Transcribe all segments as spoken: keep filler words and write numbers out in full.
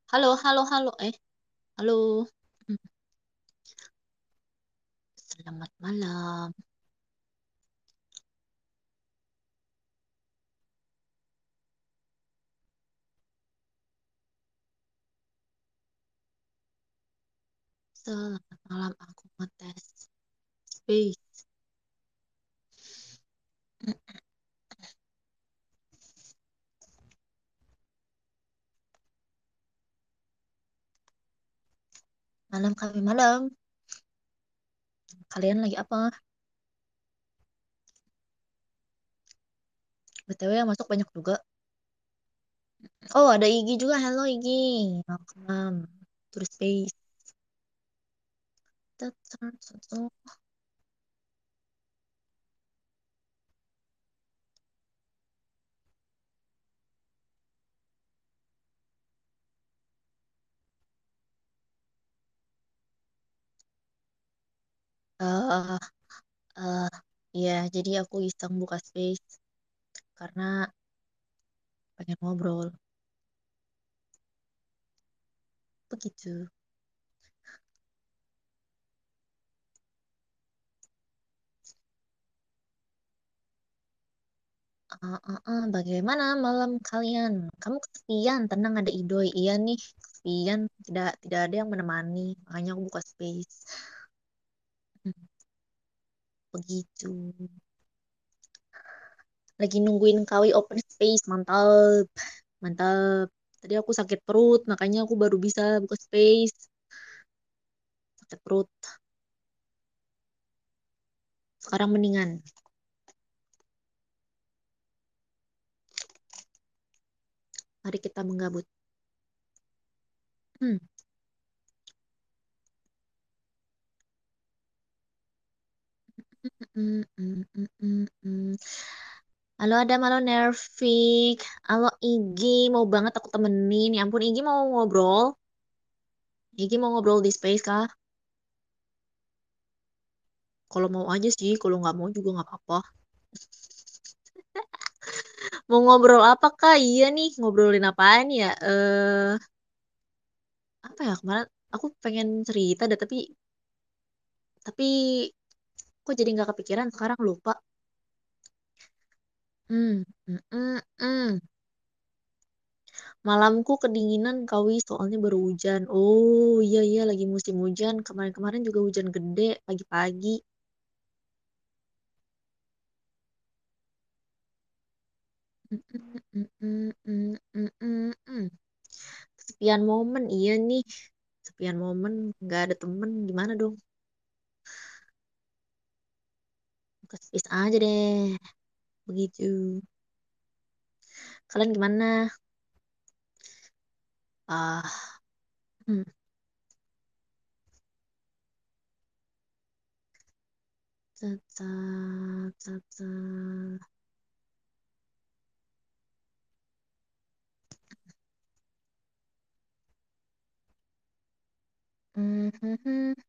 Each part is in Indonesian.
Halo, halo, halo. Eh, halo. Hmm, Selamat malam. Selamat malam. Aku ngetes space. Hmm, Malam kami malam. Kalian lagi apa? B T W yang masuk banyak juga. Oh, ada Igi juga. Halo Igi. Welcome to the space. Eh, eh, ya, jadi aku iseng buka space karena pengen ngobrol. Begitu. Ah, ah, ah, bagaimana malam kalian? Kamu kesepian, tenang ada Idoy. Iya nih, kesepian, tidak tidak ada yang menemani. Makanya aku buka space. Hmm, Begitu. Lagi nungguin Kawi open space, mantap. Mantap. Tadi aku sakit perut, makanya aku baru bisa buka space. Sakit perut. Sekarang mendingan. Mari kita menggabut. Hmm. Mm, mm, mm, mm, mm. Halo Adam, halo Nervik, halo Igi, mau banget aku temenin. Ya ampun, Igi mau ngobrol. Igi mau ngobrol di space kah? Kalau mau aja sih, kalau nggak mau juga nggak apa-apa. Mau ngobrol apa kak? Iya nih, ngobrolin apaan ya? Eh, apa ya kemarin? Aku pengen cerita dah, tapi tapi kok jadi nggak kepikiran sekarang lupa. Hmm, mm, mm, mm. Malamku kedinginan kawi soalnya baru hujan. Oh iya iya lagi musim hujan. Kemarin-kemarin juga hujan gede pagi-pagi. Mm, mm, mm, mm, mm, mm, mm. Kesepian momen iya nih. Kesepian momen nggak ada temen gimana dong? Kespis aja deh. Begitu. Kalian gimana? Ah, hmm, caca, caca. Mhm.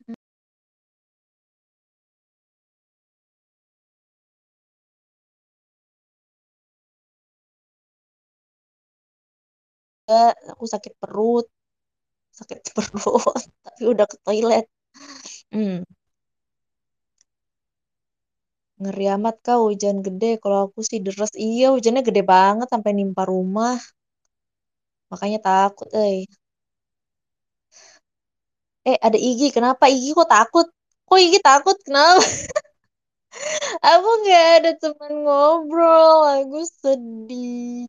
Enggak, aku sakit perut, sakit perut, tapi udah ke toilet. Hmm, ngeri amat kau hujan gede. Kalau aku sih deres. Iya, hujannya gede banget sampai nimpa rumah. Makanya takut, eh. Eh, ada Igi. Kenapa Igi kok takut? Kok Igi takut? Kenapa? Aku nggak ada teman ngobrol. Aku sedih.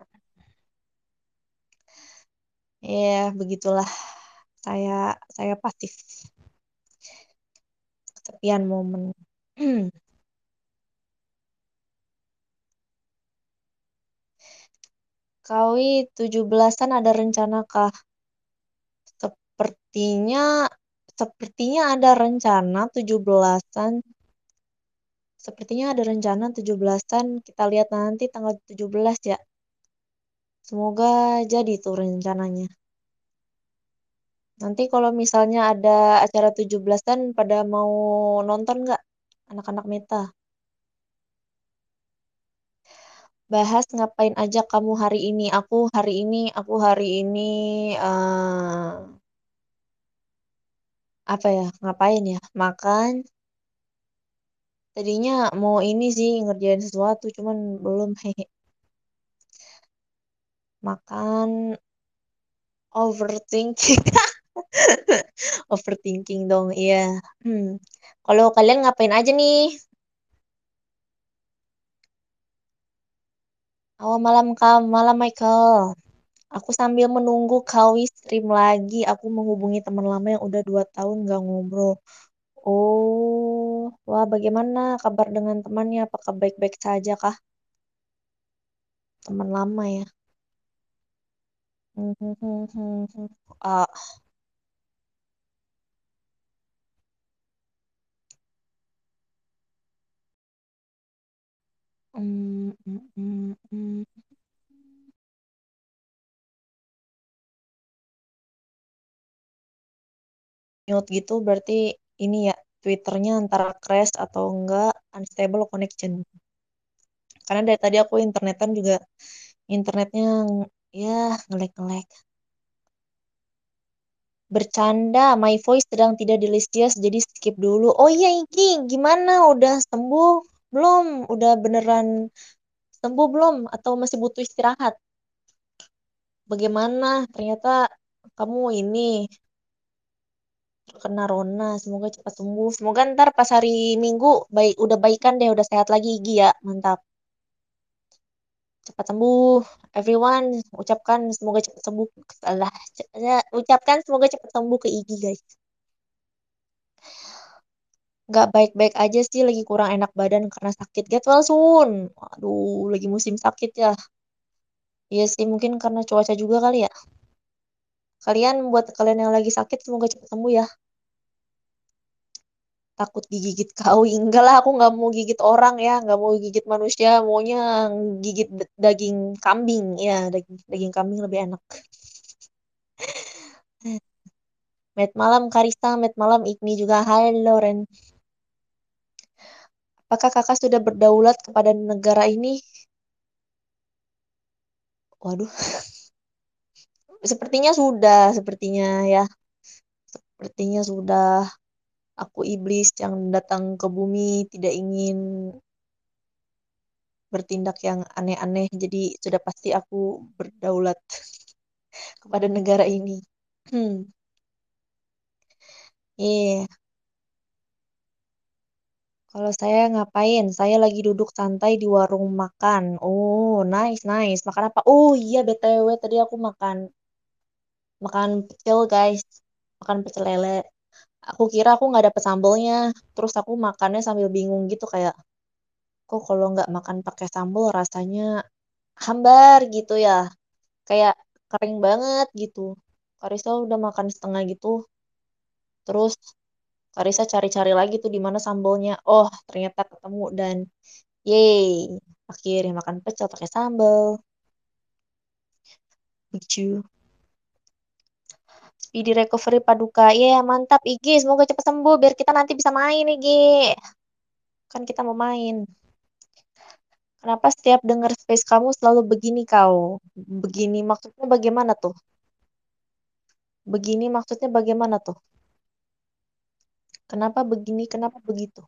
Ya, begitulah. Saya saya pasif. Kesepian momen. Kawi tujuh belasan ada rencana kah? Sepertinya sepertinya ada rencana tujuh belasan. Sepertinya ada rencana tujuh belasan. Kita lihat nanti tanggal tujuh belas ya. Semoga jadi tuh rencananya. Nanti kalau misalnya ada acara tujuh belasan pada mau nonton nggak? Anak-anak Meta. Bahas ngapain aja kamu hari ini? Aku hari ini, aku hari ini eh apa ya? Ngapain ya? Makan. Tadinya mau ini sih ngerjain sesuatu, cuman belum. Hehe. Makan, overthinking, overthinking dong. Iya. Hmm. Kalau kalian ngapain aja nih? Awal malam Kak, malam Michael. Aku sambil menunggu Kawi stream lagi. Aku menghubungi teman lama yang udah dua tahun gak ngobrol. Oh, wah bagaimana kabar dengan temannya? Apakah baik-baik saja kah? Teman lama ya. Hmm, hmm, hmm, hmm, hmm. Ah, hmm, hmm, hmm, hmm. Mute gitu berarti ini ya Twitternya antara crash atau enggak unstable connection. Karena dari tadi aku internetan juga internetnya ya ngelek-ngelek. Bercanda, my voice sedang tidak delicious, jadi skip dulu. Oh iya, Iki, gimana? Udah sembuh belum? Udah beneran sembuh belum? Atau masih butuh istirahat? Bagaimana? Ternyata kamu ini terkena Rona. Semoga cepat sembuh. Semoga ntar pas hari Minggu baik udah baikan deh, udah sehat lagi Igi ya. Mantap. Cepat sembuh. Everyone, ucapkan semoga cepat sembuh. Alah, c- ya, ucapkan semoga cepat sembuh ke Igi, guys. Nggak baik-baik aja sih, lagi kurang enak badan karena sakit. Get well soon. Aduh, lagi musim sakit ya. Iya sih, mungkin karena cuaca juga kali ya. Kalian, buat kalian yang lagi sakit, semoga cepat sembuh ya. Takut digigit kawi. Enggak lah, aku nggak mau gigit orang ya. Nggak mau gigit manusia, maunya gigit d- daging kambing. Ya, daging, daging kambing lebih enak. Met malam Karista, met malam Igni juga. Hai Loren. Apakah kakak sudah berdaulat kepada negara ini? Waduh, sepertinya sudah, sepertinya ya. Sepertinya sudah. Aku iblis yang datang ke bumi tidak ingin bertindak yang aneh-aneh. Jadi sudah pasti aku berdaulat kepada negara ini. Hmm, iya. Kalau saya ngapain? Saya lagi duduk santai di warung makan. Oh, nice, nice. Makan apa? Oh iya, B T W tadi aku makan makan pecel, guys. Makan pecel lele. Aku kira aku nggak dapet sambelnya. Terus aku makannya sambil bingung gitu kayak, kok kalau nggak makan pakai sambal rasanya hambar gitu ya. Kayak kering banget gitu. Karisa udah makan setengah gitu. Terus Karisa cari-cari lagi tuh di mana sambalnya. Oh, ternyata ketemu dan yeay. Akhirnya makan pecel pakai sambal. Lucu. Speedy recovery Paduka. Iya, mantap I G. Semoga cepat sembuh biar kita nanti bisa main I G. Kan kita mau main. Kenapa setiap dengar space kamu selalu begini kau? Begini maksudnya bagaimana tuh? Begini maksudnya bagaimana tuh? Kenapa begini? Kenapa begitu?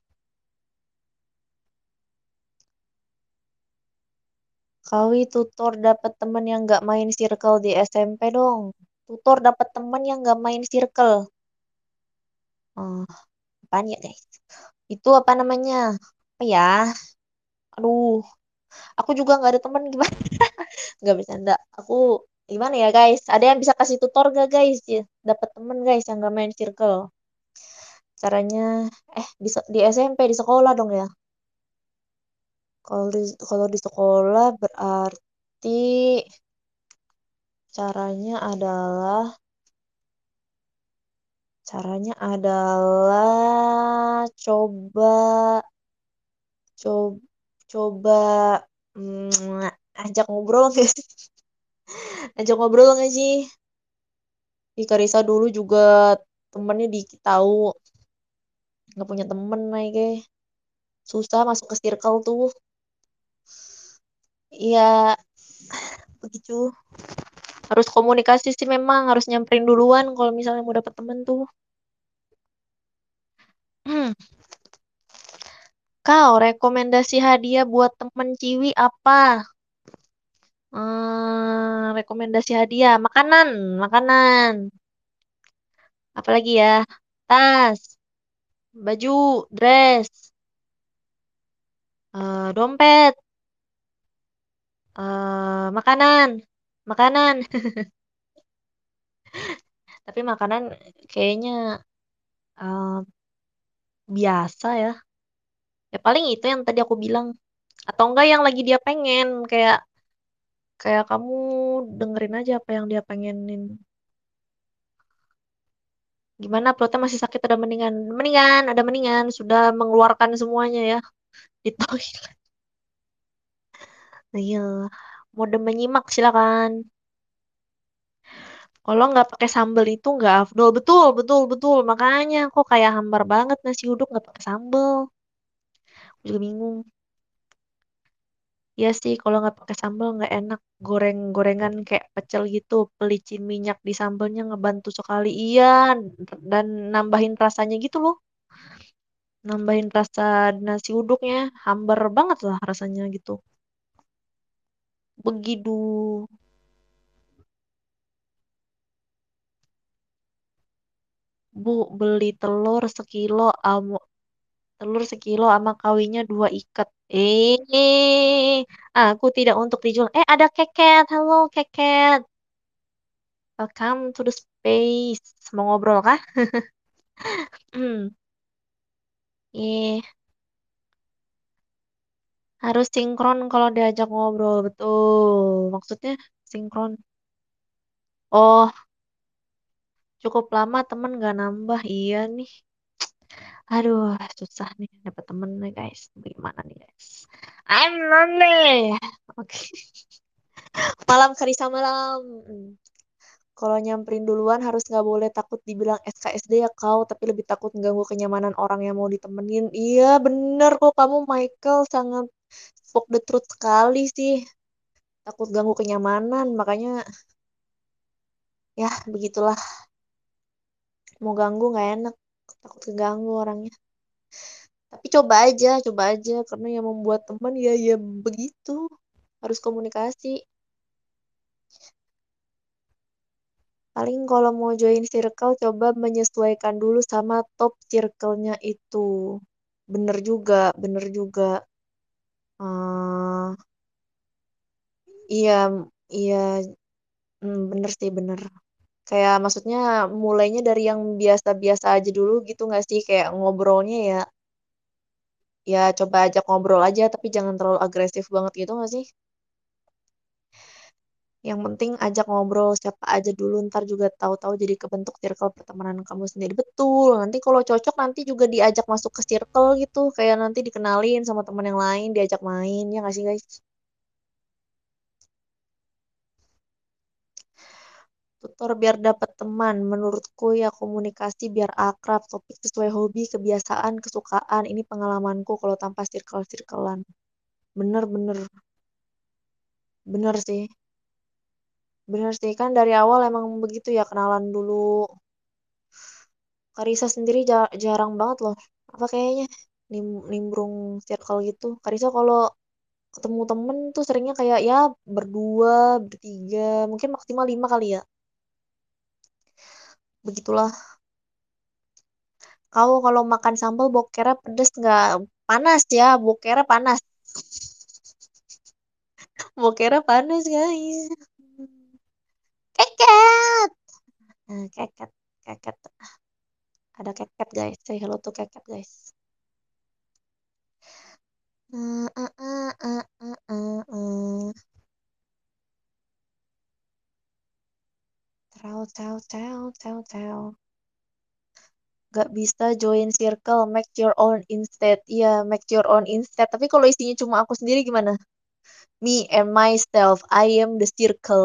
Kawi tutor dapat temen yang nggak main circle di S M P dong. Tutor dapat temen yang nggak main circle. Oh, apaan ya guys? Itu apa namanya? Apa ya? Aduh, aku juga nggak ada temen gimana? Nggak bercanda. Aku gimana ya guys? Ada yang bisa kasih tutor gak guys? Ya, dapat temen guys yang nggak main circle. Caranya, eh di, se- di S M P di sekolah dong ya. Kalau di kalau di sekolah berarti caranya adalah Caranya adalah coba coba coba mm, ajak ngobrol nggak sih? Ajak ngobrol nggak sih? Di Karisa dulu juga temennya dikit tahu, nggak punya temen nih kayak susah masuk ke circle tuh. Ya begitu. Harus komunikasi sih memang, harus nyamperin duluan kalau misalnya mau dapet temen tuh. Hmm. Kau rekomendasi hadiah buat temen Ciwi apa? Hmm, rekomendasi hadiah, makanan, makanan. Apalagi ya? Tas, baju, dress, eh, dompet, eh, makanan, makanan. Tapi makanan kayaknya eh, biasa ya. Ya paling itu yang tadi aku bilang. Atau enggak yang lagi dia pengen, kayak kayak kamu dengerin aja apa yang dia pengenin. Gimana perutnya masih sakit ada mendingan? Mendingan, ada mendingan. Sudah mengeluarkan semuanya ya di toilet. Nah, iya. Mode menyimak silakan. Kalau nggak pakai sambal itu nggak afdol. Betul, betul, betul. Makanya kok kayak hambar banget nasi uduk nggak pakai sambal. Aku juga bingung. Iya sih, kalau nggak pakai sambal nggak enak. Goreng-gorengan kayak pecel gitu, pelicin minyak di sambalnya ngebantu sekali. Iya, dan nambahin rasanya gitu loh. Nambahin rasa nasi uduknya, hambar banget lah rasanya gitu. Begitu. Bu, beli telur sekilo, amo, telur sekilo sama kawinya dua ikat. Eh, aku tidak untuk dijual. Eh, ada keket. Halo, keket. Welcome to the space. Mau ngobrol kah? Hmm. Ih, harus sinkron kalau diajak ngobrol. Betul. Maksudnya sinkron. Oh, cukup lama temen gak nambah. Iya nih. Aduh, susah nih dapat temen nih guys. Bagaimana nih guys? I'm lonely. Oke. Malam Karisa malam. Hmm. Kalau nyamperin duluan harus nggak boleh takut dibilang S K S D ya kau, tapi lebih takut mengganggu kenyamanan orang yang mau ditemenin. Iya bener kok kamu Michael sangat spoke the truth sekali sih. Takut ganggu kenyamanan, makanya ya begitulah. Mau ganggu nggak enak, takut keganggu orangnya. Tapi coba aja, coba aja, karena yang membuat teman ya ya begitu. Harus komunikasi. Paling kalau mau join circle, coba menyesuaikan dulu sama top circle-nya itu. Bener juga, bener juga. eh iya, iya, hmm, bener sih, bener. Kayak maksudnya mulainya dari yang biasa-biasa aja dulu gitu nggak sih? Kayak ngobrolnya ya, ya coba ajak ngobrol aja, tapi jangan terlalu agresif banget gitu nggak sih? Yang penting ajak ngobrol siapa aja dulu, ntar juga tahu-tahu jadi kebentuk circle pertemanan kamu sendiri. Betul, nanti kalau cocok nanti juga diajak masuk ke circle gitu, kayak nanti dikenalin sama teman yang lain, diajak main, ya nggak sih guys? Tutor biar dapat teman, menurutku ya komunikasi biar akrab, topik sesuai hobi, kebiasaan, kesukaan. Ini pengalamanku kalau tanpa circle-circlean. Bener-bener, bener sih. Bener sih, kan dari awal emang begitu ya, kenalan dulu. Karisa sendiri ja- jarang banget loh. Apa kayaknya nim- nimbrung circle gitu. Karisa kalau ketemu temen tuh seringnya kayak ya berdua, bertiga, mungkin maksimal lima kali ya. Begitulah. Kau kalau makan sambal bokernya pedes nggak? Panas ya, bokernya panas. Bokernya panas guys. Keket. Nah, keket, keket. Ada keket guys. Say hello to keket guys. Uh, uh, uh, uh, uh, uh, uh. Tau, tau, tau, tau, tau. Gak bisa join circle, make your own instead. Iya, make your own instead. Tapi kalau isinya cuma aku sendiri gimana? Me and myself, I am the circle.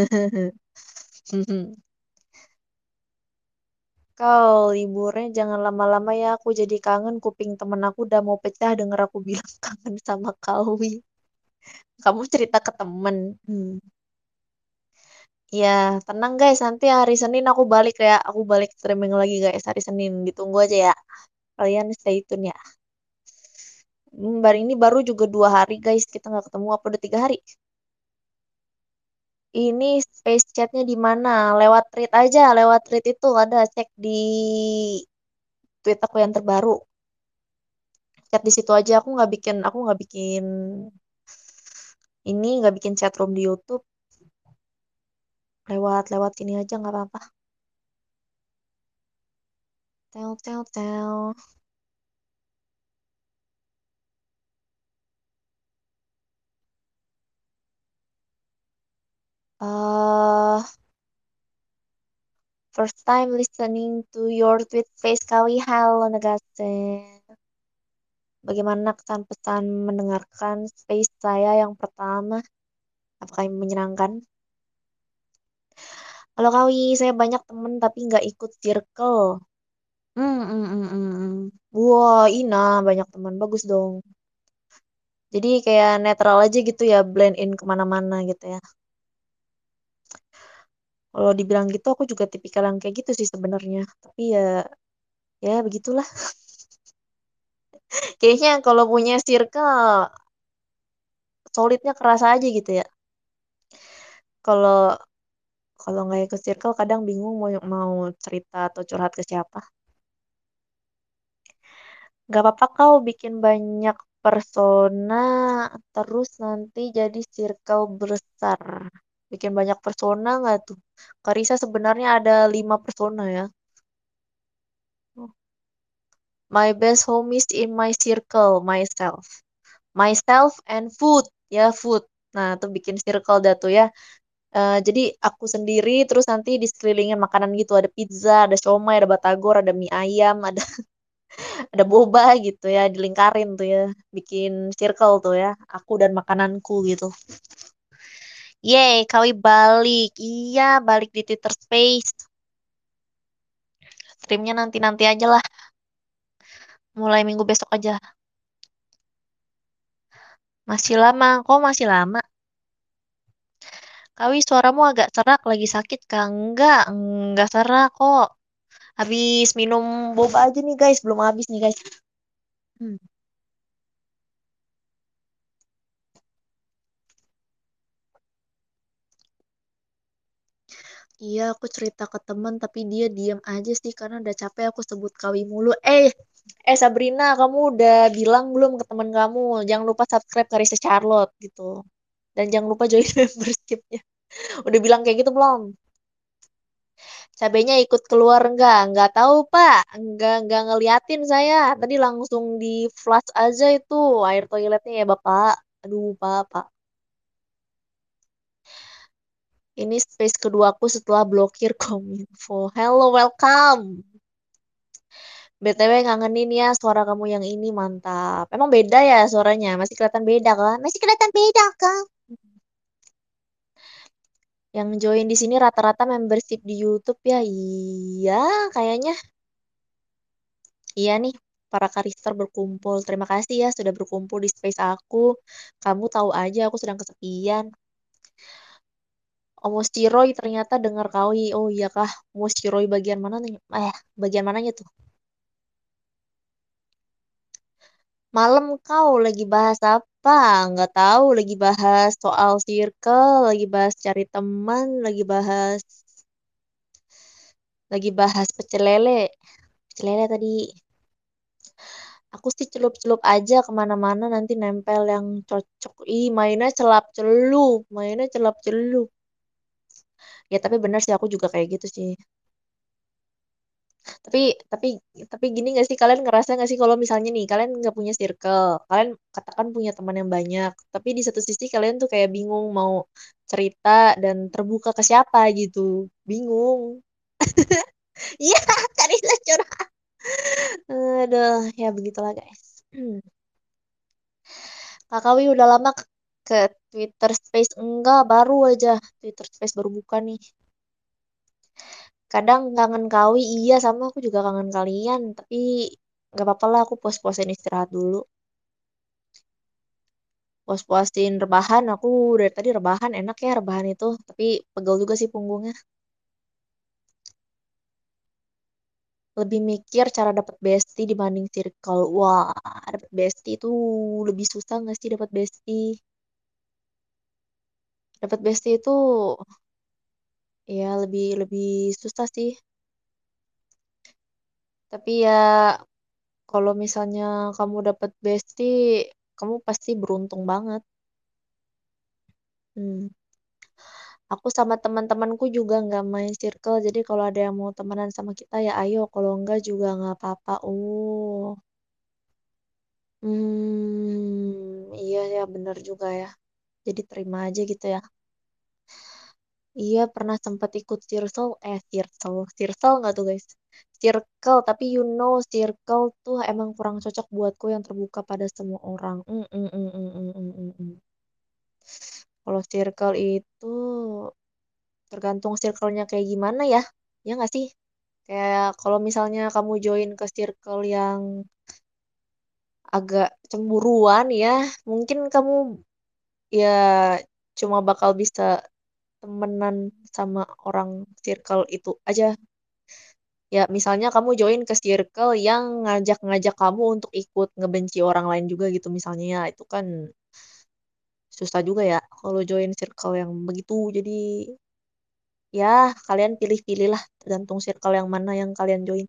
Kau liburnya jangan lama-lama ya, aku jadi kangen kuping temen aku udah mau pecah denger aku bilang kangen sama kau. Wi. Kamu cerita ke temen. Hmm. Ya, tenang guys, nanti hari Senin aku balik ya. Aku balik streaming lagi guys hari Senin. Ditunggu aja ya. Kalian stay tune ya. Hmm, baru ini baru juga dua hari guys. Kita nggak ketemu apa udah tiga hari. Ini space chatnya di mana? Lewat tweet aja. Lewat tweet itu ada cek di tweet aku yang terbaru. Chat di situ aja. Aku nggak bikin. Aku nggak bikin ini. Nggak bikin chat room di YouTube. Lewat lewat sini aja nggak apa-apa. Tel tel tel. Eh, First time listening to your tweet face Kawi. Halo Negase. Bagaimana kesan pesan mendengarkan space saya yang pertama? Apakah ini menyenangkan? Halo Kawi, saya banyak temen tapi nggak ikut circle. Hmm, hmm, hmm, hmm, hmm. Wah, Ina banyak teman. Bagus dong. Jadi kayak netral aja gitu ya, blend in kemana-mana gitu ya. Kalau dibilang gitu, aku juga tipikal yang kayak gitu sih sebenarnya. Tapi ya, ya begitulah. Kayaknya kalau punya circle, solidnya kerasa aja gitu ya. Kalau kalau nggak ikut circle, kadang bingung mau mau cerita atau curhat ke siapa. Gak apa-apa kau bikin banyak persona, terus nanti jadi circle besar. Bikin banyak persona nggak tuh? Karisa sebenarnya ada lima persona ya. My best homies in my circle, myself. Myself and food, ya food. Nah, tuh bikin circle dah tuh ya. Eh, jadi aku sendiri terus nanti di sekelilingnya makanan gitu ada pizza, ada siomay, ada batagor, ada mie ayam, ada ada boba gitu ya, dilingkarin tuh ya. Bikin circle tuh ya. Aku dan makananku gitu. Yeay, Kawi balik. Iya, balik di Twitter Space. Streamnya nanti-nanti aja lah. Mulai minggu besok aja. Masih lama. Kok masih lama? Kawi, suaramu agak serak. Lagi sakit kah? Enggak, enggak serak kok. Habis minum boba aja nih guys. Belum habis nih guys. Hmm. Iya, aku cerita ke temen tapi dia diam aja sih karena udah capek aku sebut Kawi mulu. Eh, eh Sabrina, kamu udah bilang belum ke temen kamu? Jangan lupa subscribe Karissa Charlotte gitu. Dan jangan lupa join membershipnya. Udah bilang kayak gitu belum? Cabenya ikut keluar enggak? Enggak tahu, Pak. Enggak enggak ngeliatin saya. Tadi langsung di flash aja itu air toiletnya ya, Bapak. Aduh, Pak, Pak. Ini space keduaku setelah blokir Kominfo. Hello, welcome. B T W ngangenin ya suara kamu yang ini mantap. Emang beda ya suaranya? Masih kelihatan beda kan? Masih kelihatan beda kan? Yang join di sini rata-rata membership di YouTube ya. Iya, kayaknya iya nih. Para karister berkumpul. Terima kasih ya sudah berkumpul di space aku. Kamu tahu aja aku sedang kesepian. Omos Ciroy ternyata dengar kawi. Oh iya kah? Omos Ciroy bagian mana nih? Eh, bagian mananya tuh? Malam kau lagi bahas apa? Nggak tahu. Lagi bahas soal circle, lagi bahas cari teman, lagi bahas, lagi bahas pecel lele. Pecel lele tadi. Aku sih celup-celup aja kemana-mana nanti nempel yang cocok. Ih, mainnya celap-celup, mainnya celap-celup. Ya tapi bener sih aku juga kayak gitu sih. Tapi tapi tapi gini gak sih kalian ngerasa gak sih kalau misalnya nih kalian nggak punya circle, kalian katakan punya teman yang banyak, tapi di satu sisi kalian tuh kayak bingung mau cerita dan terbuka ke siapa gitu, bingung. Iya, Karina curhat. Aduh, ya begitulah guys. Kak Wi udah lama ke, ke Twitter Space enggak, baru aja Twitter Space baru buka nih. Kadang kangen Kawi, iya sama aku juga kangen kalian, tapi nggak apa-apa lah aku pos-posin istirahat dulu. Puas-puasin rebahan, aku dari tadi rebahan enak ya rebahan itu, tapi pegel juga sih punggungnya. Lebih mikir cara dapat bestie dibanding circle. Wah, dapat bestie itu lebih susah nggak sih dapat bestie? Dapat bestie itu ya lebih lebih susah sih. Tapi ya kalau misalnya kamu dapat bestie, kamu pasti beruntung banget. Hmm. Aku sama teman-temanku juga nggak main circle, jadi kalau ada yang mau temenan sama kita ya ayo, kalau enggak juga nggak apa-apa. Oh, hmm, iya ya bener juga ya. Jadi terima aja gitu ya. Iya pernah sempat ikut circle, eh circle, circle nggak tuh guys? Circle, tapi you know circle tuh emang kurang cocok buatku yang terbuka pada semua orang. Mm, mm, mm, mm, mm, mm, mm, mm. Kalau circle itu tergantung circle-nya kayak gimana ya, ya nggak sih? Kayak kalau misalnya kamu join ke circle yang agak cemburuan ya, mungkin kamu ya cuma bakal bisa temenan sama orang circle itu aja. Ya misalnya kamu join ke circle yang ngajak-ngajak kamu untuk ikut ngebenci orang lain juga gitu misalnya ya, itu kan susah juga ya kalau join circle yang begitu. Jadi ya kalian pilih-pilih lah tergantung circle yang mana yang kalian join.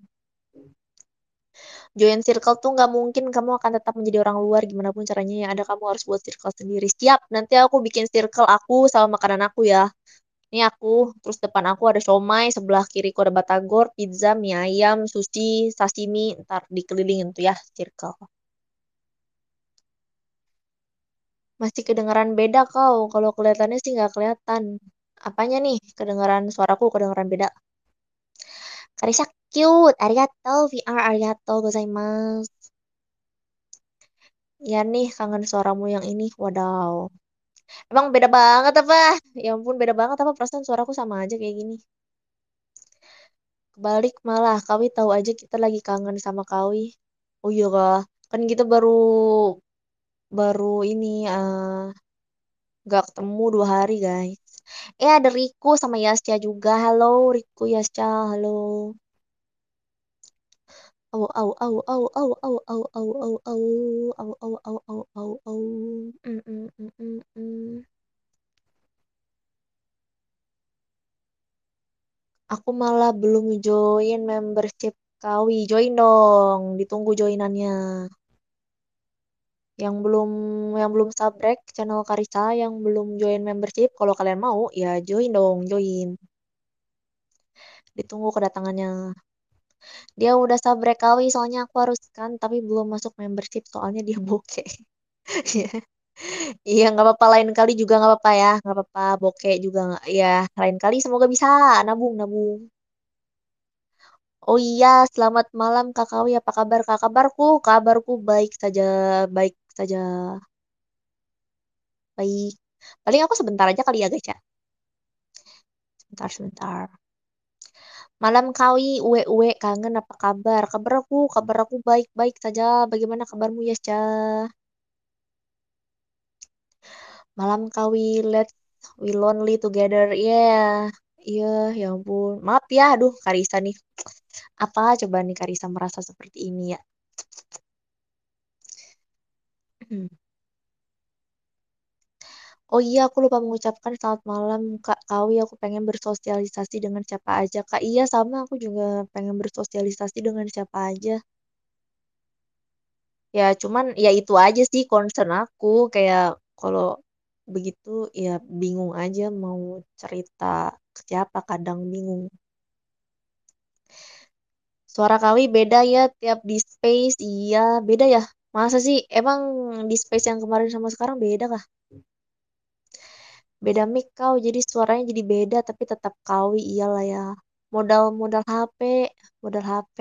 Join circle tuh nggak mungkin kamu akan tetap menjadi orang luar gimana pun caranya ya ada kamu harus buat circle sendiri. Siap, nanti aku bikin circle aku sama makanan aku ya. Ini aku, terus depan aku ada siomay, sebelah kiriku ada batagor, pizza, mie ayam, sushi, sashimi, ntar dikelilingin tuh ya circle. Masih kedengeran beda kau, kalau kelihatannya sih nggak kelihatan. Apanya nih? Kedengeran suaraku kedengeran beda. Karisa cute, arigato, V R arigato gozaimasu. Ya nih, kangen suaramu yang ini. Wadaw. Emang beda banget apa? Ya ampun, beda banget apa perasaan suaraku sama aja kayak gini. Kebalik malah, Kawi tahu aja kita lagi kangen sama Kawi. Oh iya kah? Kan kita baru baru ini eh gak ketemu dua hari guys. Eh ada Riku sama Yasya juga. Halo Riku Yasya, halo. Au au au au au au au au au au au au au au au au. Mm, mm, mm, mm, mm. Aku malah belum join membership Kawi. Join dong, ditunggu joinannya. Yang belum yang belum subscribe channel Karisa, yang belum join membership, kalau kalian mau ya join dong, join. Ditunggu kedatangannya. Dia udah subscribe Kawi, soalnya aku harus kan, tapi belum masuk membership soalnya dia bokeh. Iya, iya nggak apa-apa lain kali juga nggak apa-apa ya, nggak apa-apa bokeh juga nggak. Ya lain kali semoga bisa nabung nabung. Oh iya, selamat malam Kak Kawi. Apa kabar Kak? Kabarku, kabarku baik saja, baik saja, baik. Paling aku sebentar aja kali ya guys ya. Sebentar, sebentar. Malam Kawi, uwe uwe kangen apa kabar? Kabar aku, kabar aku baik-baik saja. Bagaimana kabarmu ya, Malam Kawi, let's we lonely together. Yeah. Iya, ya ampun. Maaf ya, aduh Karisa nih. Apa coba nih Karisa merasa seperti ini ya? Oh iya, aku lupa mengucapkan selamat malam Kak Kawi. Aku pengen bersosialisasi dengan siapa aja. Kak, iya sama aku juga pengen bersosialisasi dengan siapa aja. Ya cuman ya itu aja sih concern aku. Kayak kalau begitu ya bingung aja mau cerita ke siapa, kadang bingung. Suara Kawi beda ya tiap di space. Iya, beda ya. Masa sih? Emang di space yang kemarin sama sekarang beda kah? Beda mic kau, jadi suaranya jadi beda tapi tetap Kawi iyalah ya. Modal modal H P, modal H P.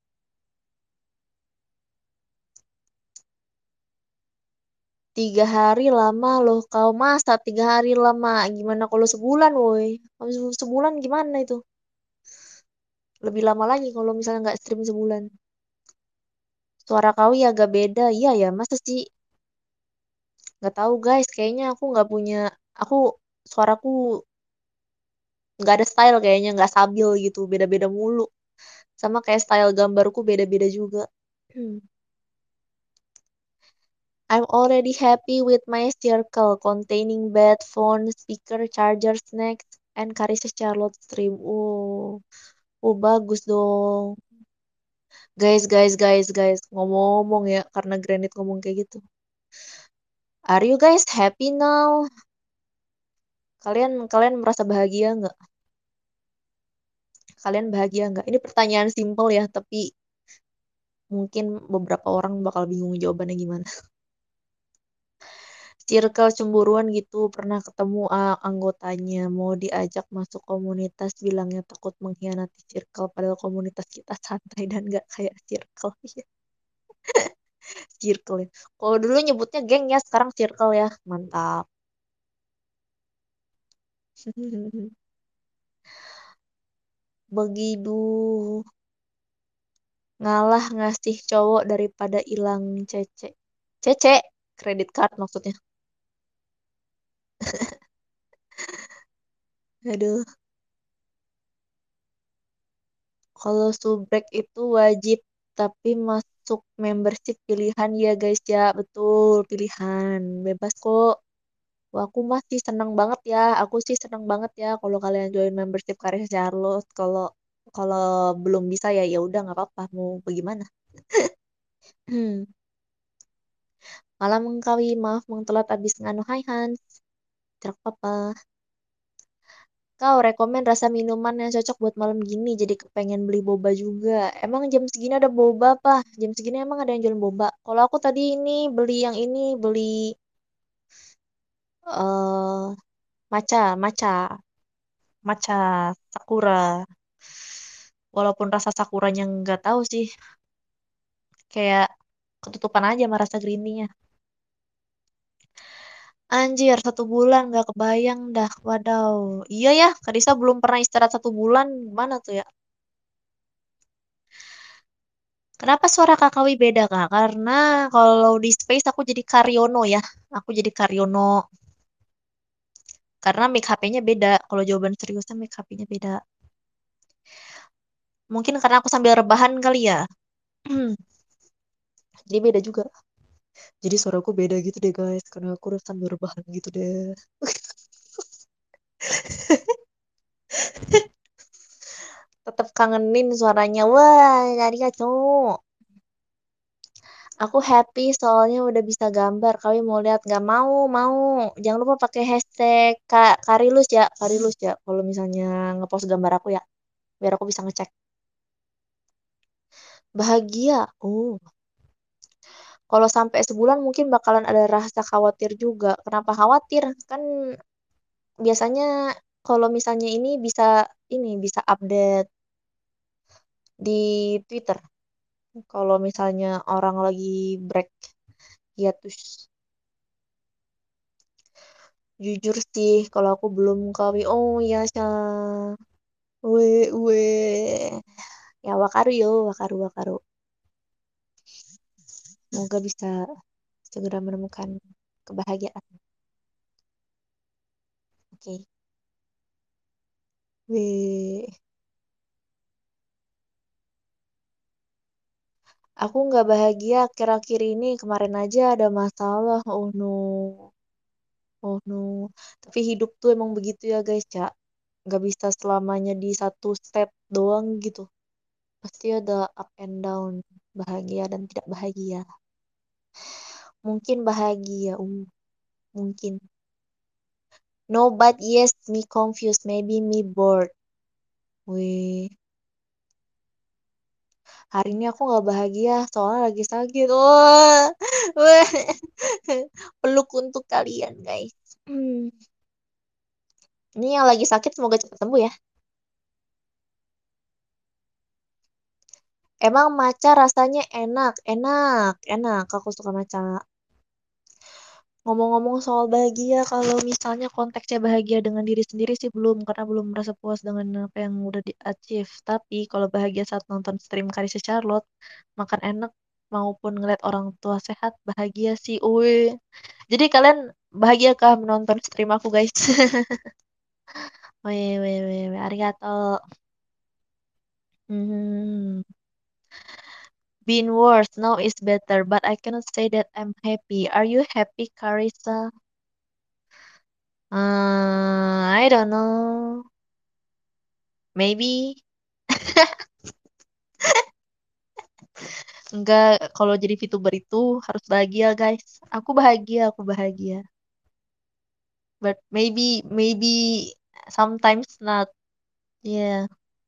Tiga hari lama loh kau, masa tiga hari lama? Gimana kalau sebulan woi? Kalau se- sebulan gimana itu? Lebih lama lagi kalau misalnya nggak stream sebulan. Suara Kawi agak beda, iya ya. Masa sih? Nggak tahu guys, kayaknya aku nggak punya, aku suaraku nggak ada style kayaknya, nggak stabil gitu, beda-beda mulu. Sama kayak style gambarku beda-beda juga. Hmm. I'm already happy with my circle containing bed, phone, speaker, charger, snacks, and Carissa Charlotte stream. Oh, oh bagus dong. Guys, guys, guys, guys, ngomong-ngomong ya, karena Granit ngomong kayak gitu. Are you guys happy now? Kalian kalian merasa bahagia nggak? Kalian bahagia nggak? Ini pertanyaan simpel ya, tapi mungkin beberapa orang bakal bingung jawabannya gimana. Circle cemburuan gitu, pernah ketemu uh, anggotanya, mau diajak masuk komunitas, bilangnya takut mengkhianati circle, padahal komunitas kita santai dan nggak kayak circle. Iya, circle ya. Kalau dulu nyebutnya geng ya, sekarang circle ya. Mantap. Begitu ngalah ngasih cowok daripada ilang cece. Cece, kredit card maksudnya. Aduh, kalau subrek itu wajib, tapi masuk membership pilihan ya guys ya, betul pilihan, bebas kok. Wah, aku masih seneng banget ya, aku sih seneng banget ya kalau kalian join membership Karis Charlotte. Kalau kalau belum bisa ya ya udah nggak apa-apa, mau bagaimana. Hmm. Malam mengkawi, maaf mengtelat abis nganu. Hai Hans, tidak apa-apa. Kau rekomen rasa minuman yang cocok buat malam gini, jadi kepengen beli boba juga. Emang jam segini ada boba apa? Jam segini emang ada yang jual boba? Kalau aku tadi ini beli yang ini, beli eh matcha, matcha, matcha sakura. Walaupun rasa sakuranya nggak tahu sih, kayak ketutupan aja sama rasa green tea-nya. Anjir, satu bulan nggak kebayang dah. Wadaw. Iya ya, Kadisa belum pernah istirahat satu bulan. Gimana tuh ya? Kenapa suara Kakawi beda, Kak? Karena kalau di Space aku jadi Karyono ya. Aku jadi Karyono. Karena mic H P-nya beda. Kalau jawaban seriusnya mic H P-nya beda. Mungkin karena aku sambil rebahan kali ya. Jadi beda juga. Jadi suaraku beda gitu deh guys. Karena aku udah sambil rebahan gitu deh. Tetap kangenin suaranya. Wah, jadi tuh. Aku happy soalnya udah bisa gambar. Kalian mau lihat nggak? Mau, mau. Jangan lupa pakai hashtag Kak Karilus ya, Karilus ya. Kalau misalnya ngepost gambar aku ya, biar aku bisa ngecek. Bahagia. Oh, kalau sampai sebulan mungkin bakalan ada rasa khawatir juga. Kenapa khawatir? Kan biasanya kalau misalnya ini bisa ini bisa update di Twitter. Kalau misalnya orang lagi break hiatus. Jujur sih, kalau aku belum kawin. Oh ya, Syah. We, we. Ya, wakaru yo, wakaru, wakaru. Semoga bisa segera menemukan kebahagiaan. Oke. We. Aku nggak bahagia akhir-akhir ini. Kemarin aja ada masalah. Oh no. Oh no. Tapi hidup tuh emang begitu ya guys, Cak. Nggak bisa selamanya di satu step doang gitu. Pasti ada up and down. Bahagia dan tidak bahagia. Mungkin bahagia. Um, mungkin. No, but yes, me confused. Maybe me bored. Wih, hari ini aku nggak bahagia soalnya lagi sakit. Wah, wah. Peluk untuk kalian, guys. Hmm. Ini yang lagi sakit semoga cepat sembuh ya. Emang matcha rasanya enak, enak, enak. Aku suka matcha. Ngomong-ngomong soal bahagia, kalau misalnya konteksnya bahagia dengan diri sendiri sih belum, karena belum merasa puas dengan apa yang udah di-achieve. Tapi kalau bahagia saat nonton stream Karissa Charlotte, makan enak, maupun ngeliat orang tua sehat, bahagia sih. Uy, Jadi kalian bahagiakah menonton stream aku, guys? Weh, weh, weh, weh. Arigato. Hmm. Been worse, now is better, but I cannot say that I'm happy. Are you happy, Carissa? Uh, I don't know. Maybe. Enggak, kalau jadi VTuber itu harus bahagia, guys. Aku bahagia, aku bahagia. But maybe, maybe sometimes not. Yeah.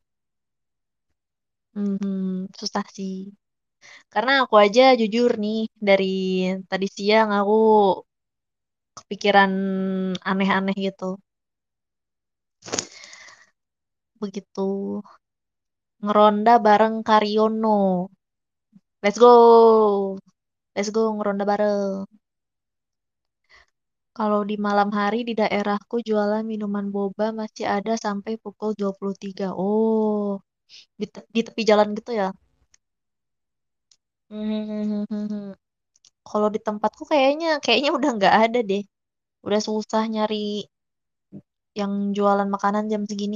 Mhm, susah sih. Karena aku aja jujur nih, dari tadi siang aku kepikiran aneh-aneh gitu. Begitu. Ngeronda bareng Karyono. Let's go. Let's go ngeronda bareng. Kalau di malam hari di daerahku jualan minuman boba masih ada sampai pukul dua puluh tiga. Oh, di, te- di tepi jalan gitu ya. Hmm. Kalau di tempatku kayaknya kayaknya udah nggak ada deh. Udah susah nyari yang jualan makanan jam segini.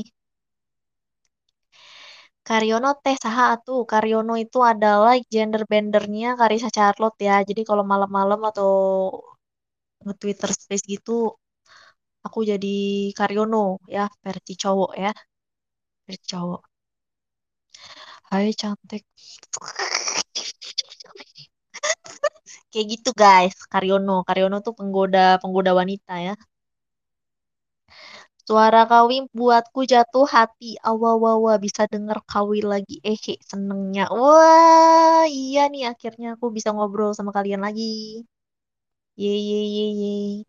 Karyono teh saha atuh. Karyono itu adalah gender bendernya Karissa Charlotte ya. Jadi kalau malam-malam atau nge-Twitter space gitu, aku jadi Karyono ya, versi cowok ya, versi cowok. Hai cantik. Kayak gitu guys, Karyono. Karyono tuh penggoda penggoda wanita ya. Suara kawin buatku jatuh hati. Awawawa bisa denger kawin lagi. Ehe, senengnya. Wah, iya nih akhirnya aku bisa ngobrol sama kalian lagi. Ye ye ye ye.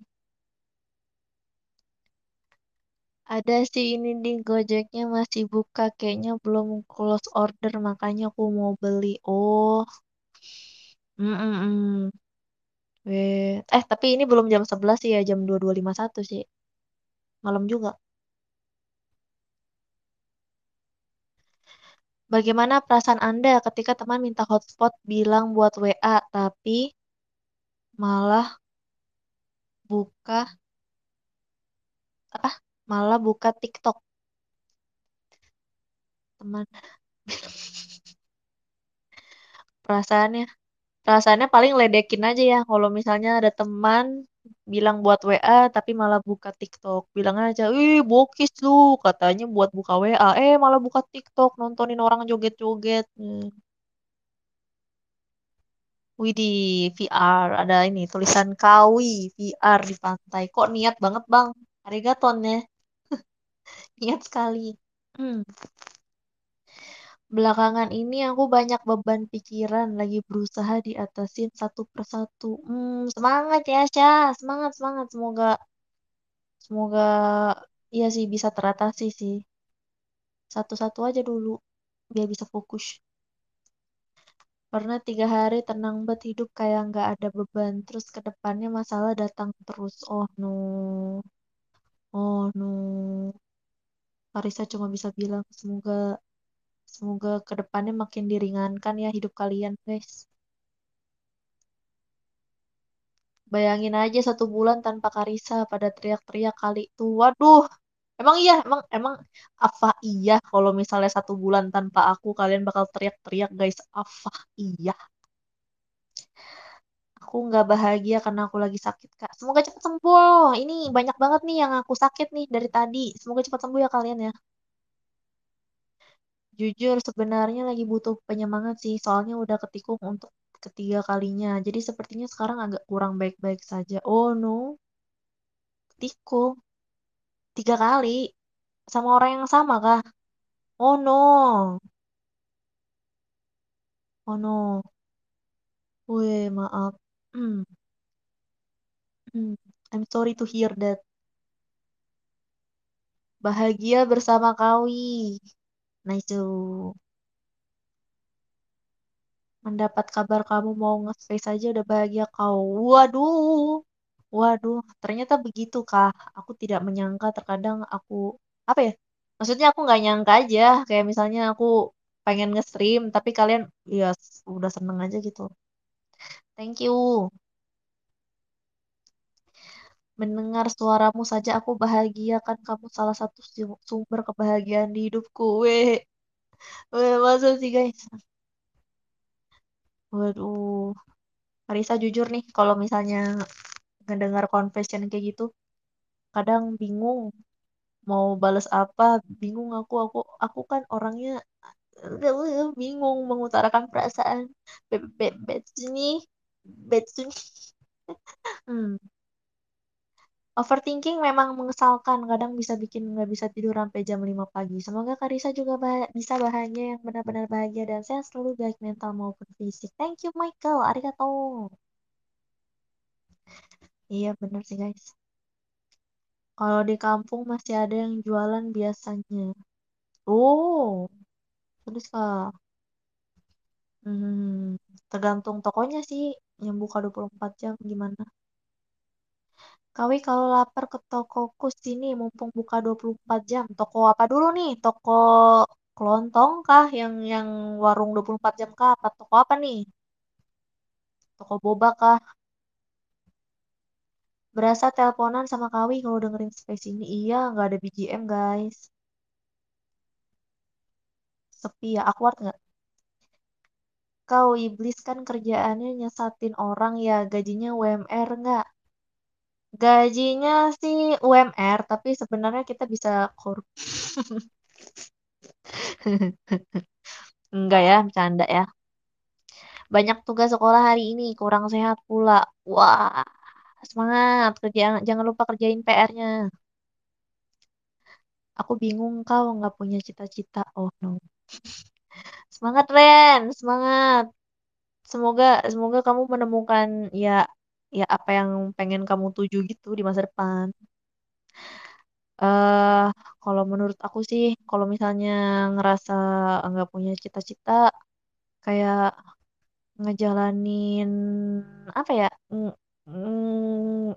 Ada sih ini di Gojeknya masih buka. Kayaknya belum close order makanya aku mau beli. Oh, mm, mm, mm. Weh. Eh, tapi ini belum jam sebelas sih ya, jam dua puluh dua lima puluh satu sih. Malam juga. Bagaimana perasaan Anda ketika teman minta hotspot bilang buat W A, tapi malah buka apa? Malah buka TikTok, teman. Perasaannya, perasaannya paling ledekin aja ya. Kalau misalnya ada teman bilang buat W A, tapi malah buka TikTok. Bilang aja, ih bokis lu, katanya buat buka W A. Eh malah buka TikTok, nontonin orang joget-joget. Hmm. Widih, V R. Ada ini, tulisan Kawi, V R di pantai. Kok niat banget, Bang? Arigaton ya. Niat sekali. Hmm. Belakangan ini aku banyak beban pikiran, lagi berusaha diatasin satu persatu. Hmm, semangat ya, Syah. Semangat, semangat. Semoga, semoga, iya sih bisa teratasi sih. Satu-satu aja dulu, biar bisa fokus. Pernah tiga hari tenang banget hidup kayak nggak ada beban. Terus ke depannya masalah datang terus. Oh no. Oh no. Karissa cuma bisa bilang semoga semoga ke depannya makin diringankan ya hidup kalian, guys. Bayangin aja satu bulan tanpa Karissa pada teriak-teriak kali itu. Waduh, emang iya, emang emang apa iya kalau misalnya satu bulan tanpa aku kalian bakal teriak-teriak, guys? Apa iya? Aku nggak bahagia karena aku lagi sakit, Kak. Semoga cepat sembuh. Ini banyak banget nih yang aku sakit nih dari tadi. Semoga cepat sembuh ya kalian ya. Jujur, sebenarnya lagi butuh penyemangat sih, soalnya udah ketikung untuk ketiga kalinya. Jadi sepertinya sekarang agak kurang baik-baik saja. Oh no, ketikung tiga kali sama orang yang sama kah? Oh no, oh no. Wih, maaf. Hmm, hmm. I'm sorry to hear that. Bahagia bersama Kawi. Nice. Mendapat kabar kamu mau nge-space aja udah bahagia kau. Waduh. Waduh, ternyata begitu Kak. Aku tidak menyangka terkadang aku apa ya? Maksudnya aku nggak nyangka aja kayak misalnya aku pengen nge-stream tapi kalian ya s- udah seneng aja gitu. Thank you. Mendengar suaramu saja aku bahagia kan kamu salah satu sum- sumber kebahagiaan di hidupku. Weh, weh masa sih guys? Waduh, Marisa jujur nih kalau misalnya ngedengar confession kayak gitu, kadang bingung mau bales apa, bingung aku aku aku kan orangnya bingung mengutarakan perasaan. Beb beb beb sini, beb sini. Hmm. Overthinking memang mengesalkan, kadang bisa bikin nggak bisa tidur sampai jam lima pagi. Semoga Karisa juga bah- bisa bahagia yang benar-benar bahagia dan sehat selalu baik mental maupun fisik. Thank you Michael, arigato. Iya bener sih guys. Kalau di kampung masih ada yang jualan biasanya. Oh, terus kak. Hmm, tergantung tokonya sih yang buka dua puluh empat jam gimana. Kawi kalau lapar ke tokoku sini mumpung buka dua puluh empat jam. Toko apa dulu nih? Toko kelontong kah? Yang yang warung dua puluh empat jam kah? Apa toko apa nih? Toko boba kah? Berasa teleponan sama Kawi kalau dengerin space ini. Iya, nggak ada B G M guys. Sepi ya, awkward nggak? Kau iblis kan kerjaannya nyesatin orang ya, gajinya U M R nggak? Gajinya sih U M R, tapi sebenarnya kita bisa korup. Enggak ya, bercanda ya. Banyak tugas sekolah hari ini, kurang sehat pula. Wah, semangat kerja, jangan lupa kerjain P R-nya. Aku bingung kau nggak punya cita-cita. Oh no. Semangat Ren, semangat. Semoga semoga kamu menemukan ya ya apa yang pengen kamu tuju gitu di masa depan. Eh, kalau menurut aku sih, kalau misalnya ngerasa nggak punya cita-cita, kayak ngejalanin apa ya? ng- ng-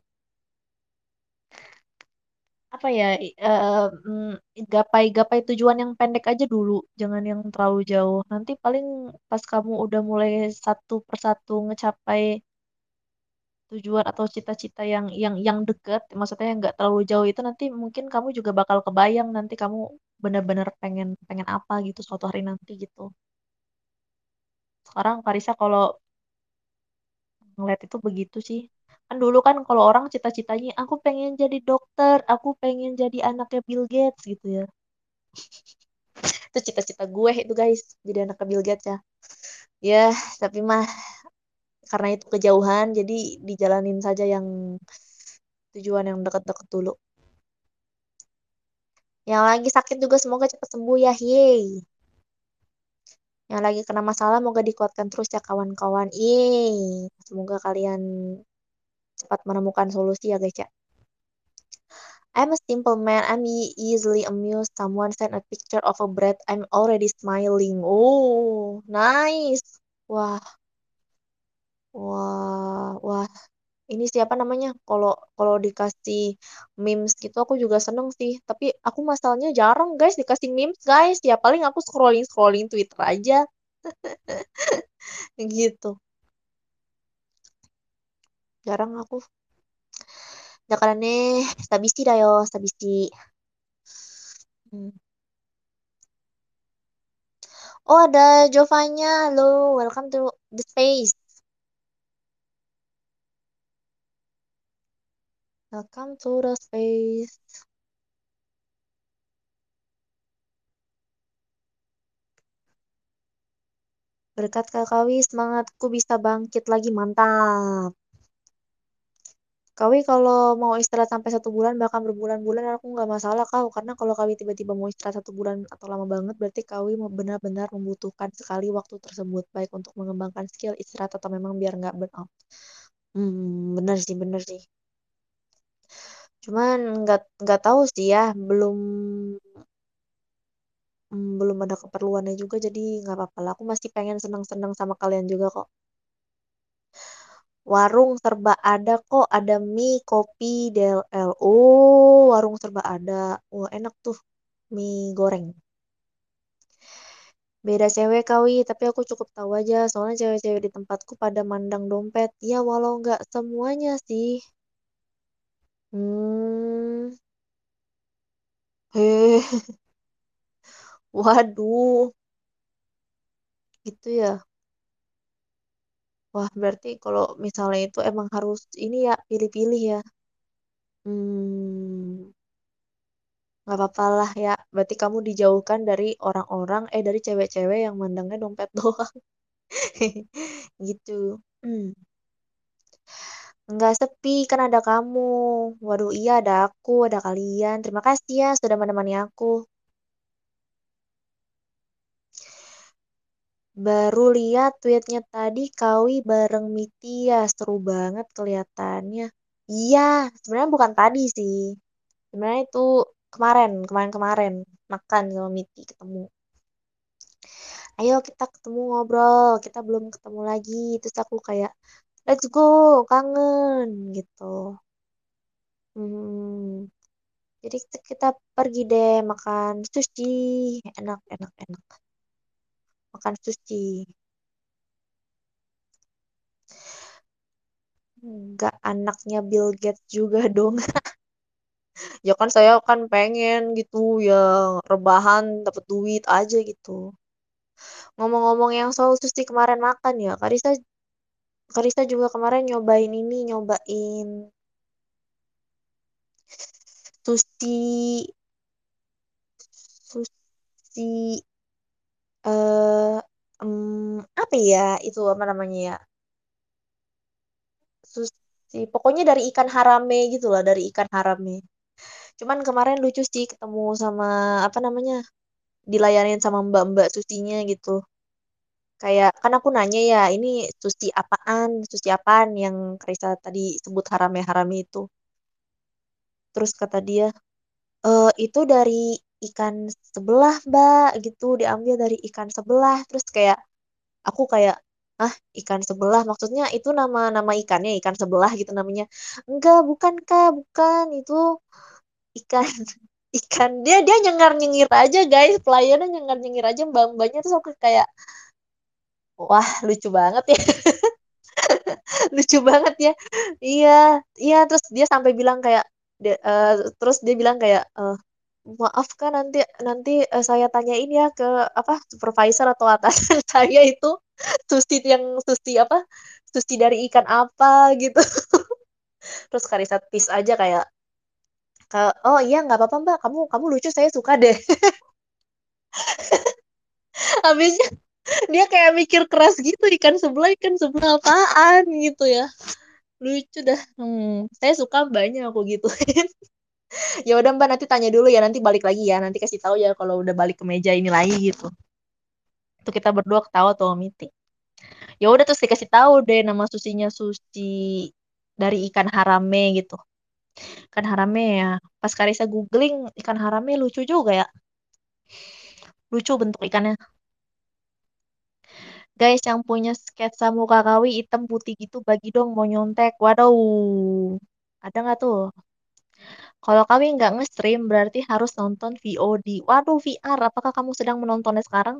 apa ya? i- eh, mm, gapai-gapai tujuan yang pendek aja dulu, jangan yang terlalu jauh. Nanti paling pas kamu udah mulai satu persatu ngecapai tujuan atau cita-cita yang yang yang deket, maksudnya yang nggak terlalu jauh itu nanti mungkin kamu juga bakal kebayang nanti kamu benar-benar pengen pengen apa gitu suatu hari nanti gitu. Sekarang Karisa kalau ngeliat itu begitu sih. Kan dulu kan kalau orang cita-citanya aku pengen jadi dokter, aku pengen jadi anaknya Bill Gates gitu ya. Itu cita-cita gue itu guys, jadi anaknya Bill Gates ya. Ya, tapi mah karena itu kejauhan jadi dijalanin saja yang tujuan yang deket-deket dulu. Yang lagi sakit juga semoga cepat sembuh ya. Yeay. Yang lagi kena masalah moga dikuatkan terus ya kawan-kawan. Yeay. Semoga kalian cepat menemukan solusi ya guys ya. I'm a simple man. I'm e- easily amused. Someone sent a picture of a bread. I'm already smiling. Oh, nice. Wah, wah, wah. Ini siapa namanya? Kalau kalau dikasih memes gitu aku juga seneng sih. Tapi aku masalahnya jarang guys dikasih memes guys. Ya paling aku scrolling scrolling Twitter aja gitu. Jarang aku. Daからね、寂しいだよ、寂しい。Hmm. Oh, ada Jovanya. Halo, welcome to the space. Welcome to the space. Berkat Kak Kawi, semangatku bisa bangkit lagi. Mantap. Kawi kalau mau istirahat sampai satu bulan, bahkan berbulan-bulan, aku nggak masalah kau. Karena kalau Kawi tiba-tiba mau istirahat satu bulan atau lama banget, berarti Kawi mau benar-benar membutuhkan sekali waktu tersebut. Baik untuk mengembangkan skill istirahat atau memang biar nggak burn out. Hmm, bener sih, bener sih. Cuman nggak nggak tahu sih ya, belum mm, belum ada keperluannya juga, jadi nggak apa-apa lah. Aku masih pengen senang-senang sama kalian juga kok. Warung serba ada kok, ada mie, kopi, D L L. Oh, warung serba ada. Wah, enak tuh mie goreng. Beda cewek kawi, tapi aku cukup tahu aja. Soalnya cewek-cewek di tempatku pada mandang dompet. Ya, walau nggak semuanya sih. Hmm, heh, waduh, gitu ya. Wah, berarti kalau misalnya itu emang harus ini ya, pilih-pilih ya. Hmm, nggak apa-apa lah ya. Berarti kamu dijauhkan dari orang-orang, eh dari cewek-cewek yang mandangnya dompet doang. Gitu. Hmm. Nggak sepi, kan ada kamu. Waduh, iya ada aku, ada kalian. Terima kasih ya sudah menemani aku. Baru lihat tweetnya tadi, Kawi bareng Miti ya. Seru banget kelihatannya. Iya, sebenarnya bukan tadi sih. Sebenarnya itu kemarin, kemarin-kemarin. Makan sama Miti ketemu. Ayo kita ketemu ngobrol. Kita belum ketemu lagi. Terus aku kayak, let's go, kangen gitu. Hmm. Jadi kita kita pergi deh makan sushi. Enak, enak, enak. Makan sushi. Enggak anaknya Bill Gates juga dong. Ya kan saya kan pengen gitu ya rebahan dapat duit aja gitu. Ngomong-ngomong yang soal sushi kemarin makan ya, Karisa Karisa juga kemarin nyobain ini, nyobain sushi sushi eh em, apa ya itu apa namanya ya? Sushi pokoknya dari ikan harame gitu lah, dari ikan harame. Cuman kemarin lucu sih ketemu sama apa namanya? Dilayanin sama mbak-mbak susinya gitu. Kayak kan aku nanya ya, ini sushi apaan? Sushi apaan yang Karisa tadi sebut harame-harame itu. Terus kata dia, "Eh itu dari ikan sebelah, Mbak." Gitu, diambil dari ikan sebelah. Terus kayak aku kayak, "Ah, ikan sebelah maksudnya itu nama-nama ikannya, ikan sebelah gitu namanya." "Enggak, bukan, Kak, bukan. Itu ikan ikan dia dia nyengar-nyengir aja, guys. Pelayannya nyengar-nyengir aja mbak-mbaknya terus aku kayak, "Wah, lucu banget ya." Lucu banget ya. Iya, iya terus dia sampai bilang kayak dia- eh, terus dia bilang kayak eh, maaf kan nanti nanti eh, saya tanyain ya ke apa supervisor atau atasan saya itu sushi yang sushi apa sushi dari ikan apa gitu. Terus Karisa tis aja kayak "Ka- oh iya nggak apa-apa mbak kamu kamu lucu saya suka deh." Habisnya dia kayak mikir keras gitu ikan sebelah ikan sebelah apaan gitu ya. Lucu dah. Hmm, saya suka mbaknya aku gitu. Ya udah Mbak nanti tanya dulu ya nanti balik lagi ya nanti kasih tahu ya kalau udah balik ke meja ini lagi gitu. Tuh kita berdua ketawa tuh meeting. Ya udah terus dikasih tahu deh nama susinya sushi dari ikan harame gitu. Ikan harame ya. Pas Karisa googling ikan harame lucu juga ya. Lucu bentuk ikannya. Guys yang punya sketsa muka kawi hitam putih gitu bagi dong mau nyontek. Waduh. Ada nggak tuh? Kalau kami nggak nge-stream berarti harus nonton V O D. Waduh V R. Apakah kamu sedang menontonnya sekarang?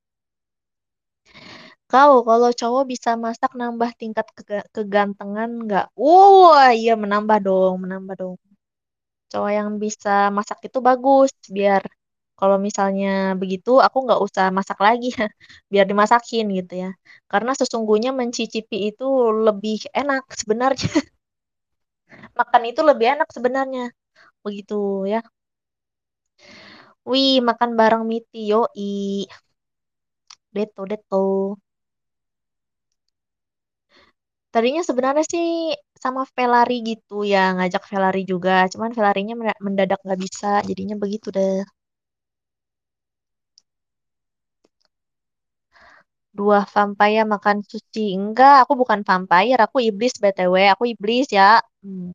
Kau kalau cowok bisa masak nambah tingkat kega- kegantengan nggak? Wah, iya menambah dong, menambah dong. Cowok yang bisa masak itu bagus, biar kalau misalnya begitu aku nggak usah masak lagi, biar dimasakin gitu ya. Karena sesungguhnya mencicipi itu lebih enak sebenarnya. Makan itu lebih enak sebenarnya, begitu ya. Wih, makan bareng Miti, yoi. Deto, deto. Tadinya sebenarnya sih sama Velari gitu ya, ngajak Velari juga. Cuman Velarinya mena- mendadak nggak bisa, jadinya begitu deh. Dua vampire makan sushi. Enggak, aku bukan vampire, aku iblis B T W, aku iblis ya. Hmm.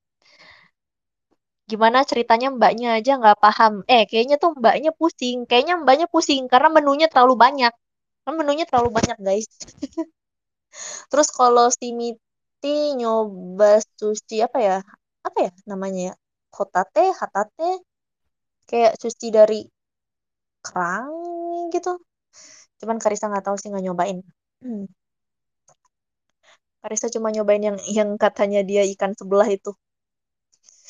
Gimana ceritanya mbaknya aja nggak paham. Eh, kayaknya tuh mbaknya pusing. Kayaknya mbaknya pusing karena menunya terlalu banyak. Kan menunya terlalu banyak, guys. Terus kalau si Miti nyoba sushi apa ya? Apa ya namanya ya? Hotate, hatate, kayak sushi dari kerang gitu. Cuman Karisa nggak tahu sih nggak nyobain. Hmm. Karisa cuma nyobain yang yang katanya dia ikan sebelah itu.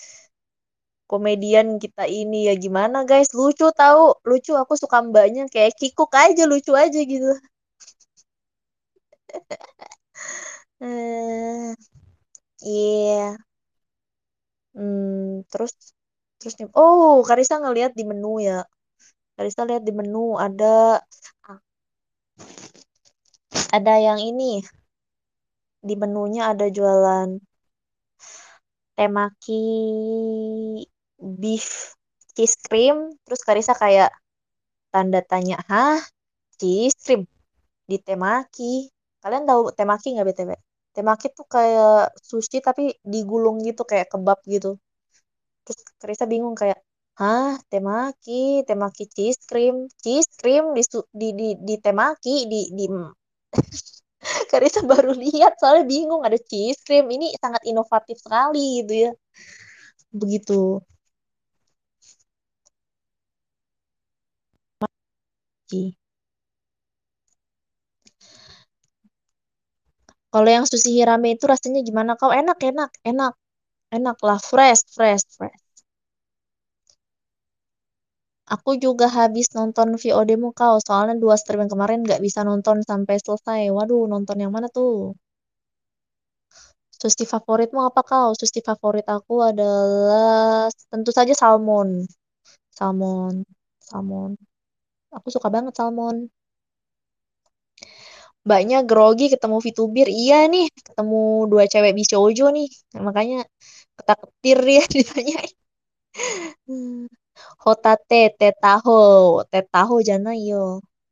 komedian kita ini ya gimana guys, lucu tahu, lucu aku suka mbaknya kayak kikuk aja lucu aja gitu. Eh, iya. Hmm, terus terus nih, oh Karisa ngelihat di menu ya. Karisa lihat di menu ada ada yang ini di menunya ada jualan temaki beef cheese cream. Terus Karisa kayak tanda tanya, hah, cheese cream di temaki? Kalian tahu temaki nggak B T W? Temaki tuh kayak sushi tapi digulung gitu kayak kebab gitu. Terus Karisa bingung kayak, hah, temaki, temaki cheese cream, cheese cream di su- di di, di temaki di di Karisa baru lihat soalnya bingung ada cheese cream. Ini sangat inovatif sekali gitu ya. Begitu. Ki. Kalau yang sushi hirame itu rasanya gimana kau? Enak, enak, enak, enak lah, fresh, fresh, fresh. Aku juga habis nonton V O D-mu kau, soalnya dua stream yang kemarin nggak bisa nonton sampai selesai. Waduh, nonton yang mana tuh? Sushi favoritmu apa kau? Sushi favorit aku adalah tentu saja salmon. Salmon, salmon. Aku suka banget salmon. Mbaknya grogi ketemu VTuber. Iya nih, ketemu dua cewek bisojo nih. Makanya ketar-ketir dia ditanyain. Hmm. Hotate, tetaho, tetaho jana yo.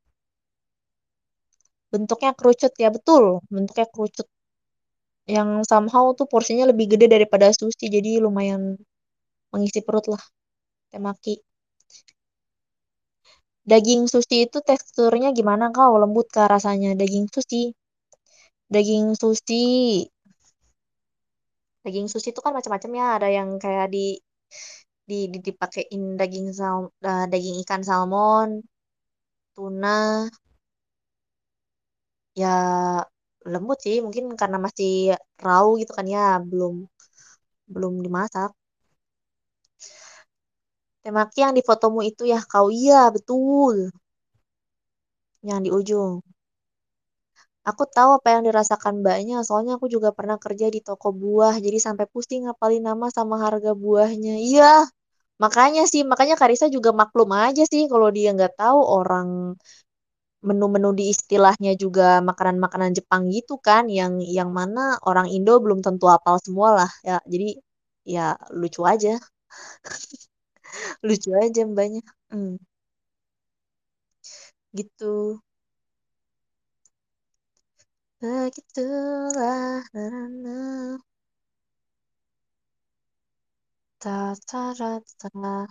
Bentuknya kerucut ya, betul. Bentuknya kerucut. Yang somehow tuh porsinya lebih gede daripada sushi, jadi lumayan mengisi perut lah. Temaki. Daging sushi itu teksturnya gimana kau? Lembut kah rasanya? Daging sushi. Daging sushi. Daging sushi itu kan macam-macam ya. Ada yang kayak di di, di dipakein daging sal, eh, daging ikan salmon, tuna, ya lembut sih. Mungkin karena masih raw gitu kan ya, belum belum dimasak. Temaki yang di fotomu itu ya kau, iya betul. Yang di ujung. Aku tahu apa yang dirasakan mbaknya, soalnya aku juga pernah kerja di toko buah, jadi sampai pusing ngapalin nama sama harga buahnya. Iya, makanya sih, makanya Karisa juga maklum aja sih kalau dia nggak tahu orang menu-menu di istilahnya juga makanan-makanan Jepang gitu kan, yang yang mana orang Indo belum tentu hafal semua lah ya. Jadi ya lucu aja, lucu aja mbaknya. Hmm, gitu. Begitulah. Na, na, na. Ta, ta, ra, ta.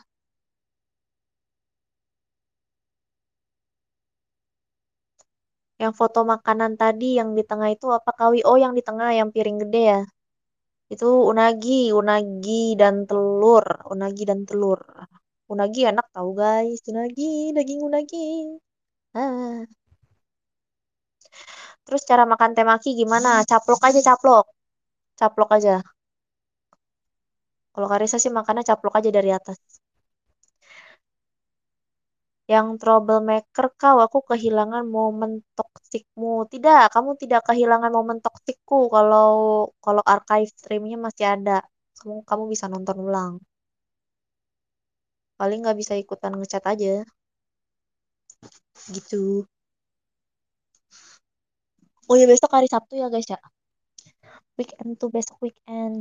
Yang foto makanan tadi yang di tengah itu apa kawi? Oh, yang di tengah yang piring gede ya. Itu unagi, unagi dan telur, unagi dan telur. Unagi enak tahu guys, unagi, daging unagi. Ah. Terus cara makan temaki gimana? Caplok aja, caplok. Caplok aja. Kalau Karisa sih makannya caplok aja dari atas. Yang troublemaker kau, aku kehilangan momen toksikmu. Tidak, kamu tidak kehilangan momen toksikku kalau kalau archive streamnya masih ada. Kamu kamu bisa nonton ulang. Paling nggak bisa ikutan ngechat aja, gitu. Oh ya besok hari Sabtu ya guys ya. Weekend tuh besok weekend.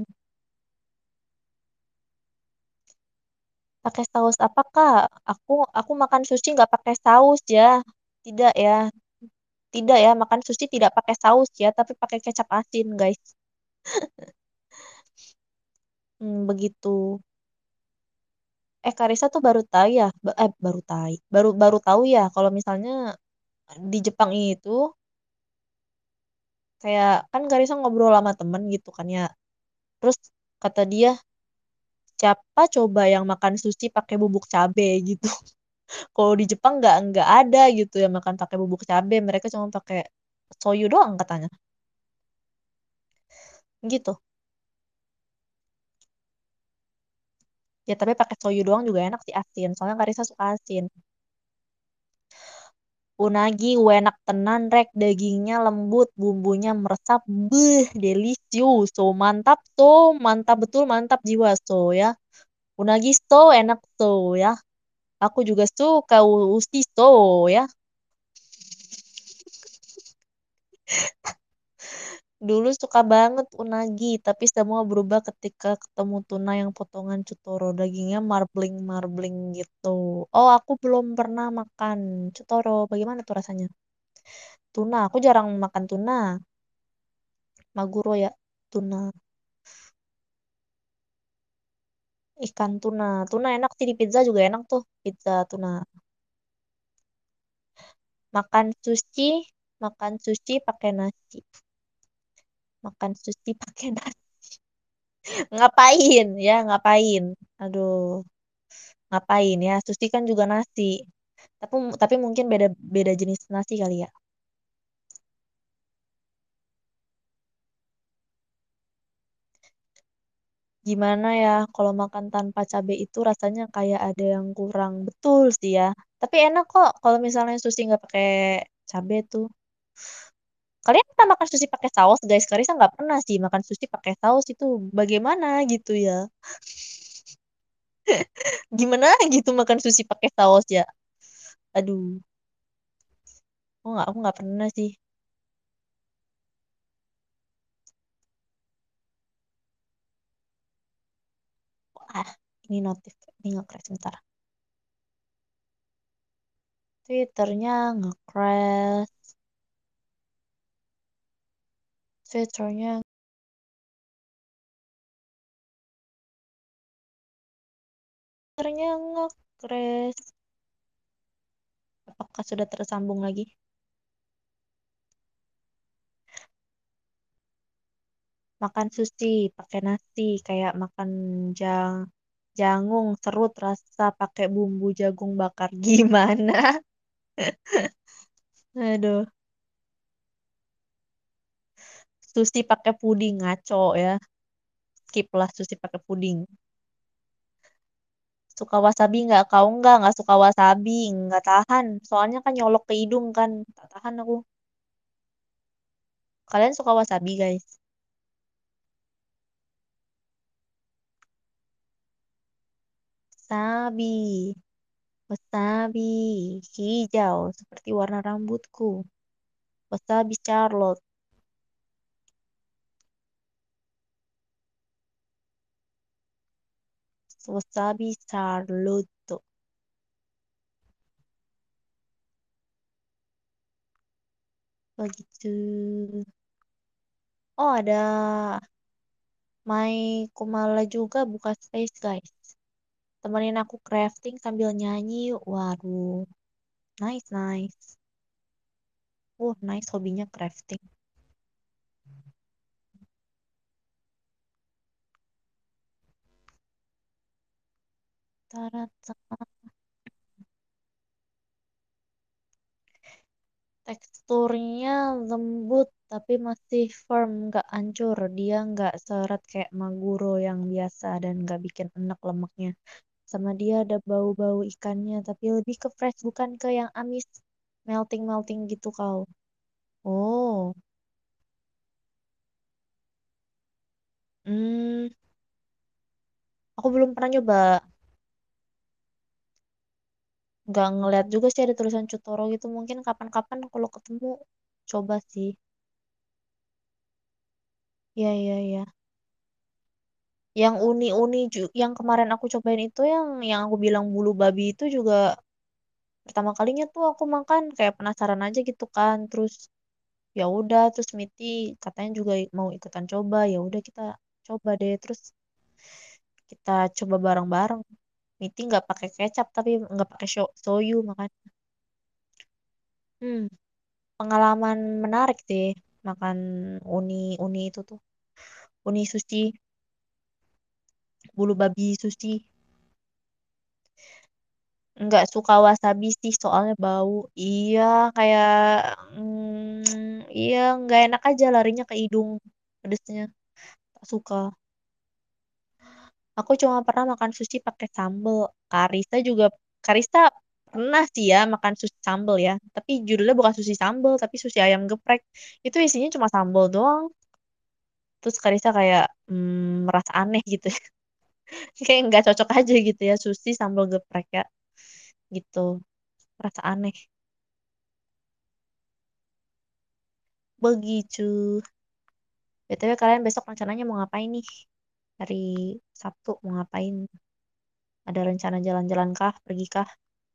Pakai saus apa Kak? Aku aku makan sushi nggak pakai saus ya. Tidak ya. Tidak ya, makan sushi tidak pakai saus ya, tapi pakai kecap asin guys. Hmm, begitu. Eh Karisa tuh baru tahu ya, ba- eh baru tahu, baru baru tahu ya kalau misalnya di Jepang itu kayak kan Karisa ngobrol sama temen gitu kan ya. Terus kata dia, siapa coba yang makan sushi pakai bubuk cabe gitu. Kalau di Jepang nggak nggak ada gitu yang makan pakai bubuk cabe, mereka cuma pakai soyu doang katanya. Gitu. Ya tapi pakai soyu doang juga enak sih asin. Soalnya Karisa suka asin. Unagi enak tenan rek dagingnya lembut, bumbunya meresap, beh, delicious, so mantap, so mantap betul, mantap jiwa, so ya. Unagi so enak so ya. Aku juga suka usti so ya. Dulu suka banget unagi, tapi semua berubah ketika ketemu tuna yang potongan cutoro. Dagingnya marbling-marbling gitu. Oh, aku belum pernah makan cutoro. Bagaimana tuh rasanya? Tuna, aku jarang makan tuna. Maguro ya, tuna. Ikan tuna. Tuna enak sih di pizza juga enak tuh. Pizza tuna. Makan sushi, makan sushi pakai nasi. Makan sushi pakai nasi. Ngapain ya, ngapain? Aduh. Ngapain ya? Sushi kan juga nasi. Tapi tapi mungkin beda beda jenis nasi kali ya. Gimana ya kalau makan tanpa cabai itu rasanya kayak ada yang kurang betul sih ya. Tapi enak kok kalau misalnya sushi nggak pakai cabai tuh. Kalian pernah makan sushi pakai saus, guys? Karisa nggak pernah sih makan sushi pakai saus itu bagaimana gitu ya. Gimana gitu makan sushi pakai saus ya? Aduh, aku nggak aku nggak pernah sih. Ah, ini notif, ini nge-crash sebentar. Twitternya nge-crash. Twitternya Twitternya nge-crash. Apakah sudah tersambung lagi? Makan sushi pakai nasi kayak makan jang jangung serut rasa pakai bumbu jagung bakar gimana? Aduh, sushi pakai puding ngaco ya. Skip lah sushi pakai puding. Suka wasabi nggak? Kau nggak nggak suka wasabi, nggak tahan. Soalnya kan nyolok ke hidung kan, tak tahan aku. Kalian suka wasabi guys? Wasabi, wasabi hijau seperti warna rambutku. Wasabi Charlotte, wasabi Charlotte. Begitu. Oh, ada My Kumala juga buka space, guys. Temenin aku crafting sambil nyanyi yuk. Waduh, nice, nice. Uh, nice hobinya crafting. Tarata. Teksturnya lembut tapi masih firm, nggak hancur. Dia nggak seret kayak Maguro yang biasa dan nggak bikin enak lemaknya. Sama dia ada bau-bau ikannya, tapi lebih ke fresh, bukan ke yang amis. Melting-melting gitu kau. Oh, hmm, aku belum pernah nyoba. Nggak ngeliat juga sih ada tulisan Cutoro gitu. Mungkin kapan-kapan kalau ketemu coba sih. Iya, iya, iya. Yang uni-uni ju- yang kemarin aku cobain itu yang yang aku bilang bulu babi itu juga pertama kalinya tuh aku makan kayak penasaran aja gitu kan. Terus ya udah terus Miti katanya juga mau ikutan coba. Ya udah kita coba deh. Terus kita coba bareng-bareng. Miti nggak pakai kecap tapi nggak pakai sho- soyu makan. Hmm, pengalaman menarik sih makan uni uni itu tuh. Uni sushi, bulu babi sushi. Nggak suka wasabi sih soalnya bau. Iya, kayak mm, iya nggak enak aja larinya ke hidung pedesnya. Tak suka. Aku cuma pernah makan sushi pakai sambal. Karista juga, Karista pernah sih ya makan sushi sambal ya. Tapi judulnya bukan sushi sambal, tapi sushi ayam geprek. Itu isinya cuma sambal doang. Terus Karista kayak hmm, merasa aneh gitu. Kayak nggak cocok aja gitu ya sushi sambal geprek ya. Gitu. Merasa aneh. Begitu. B T W kalian besok rencananya mau ngapain nih? Hari Sabtu mau ngapain? Ada rencana jalan-jalan kah? Pergi kah?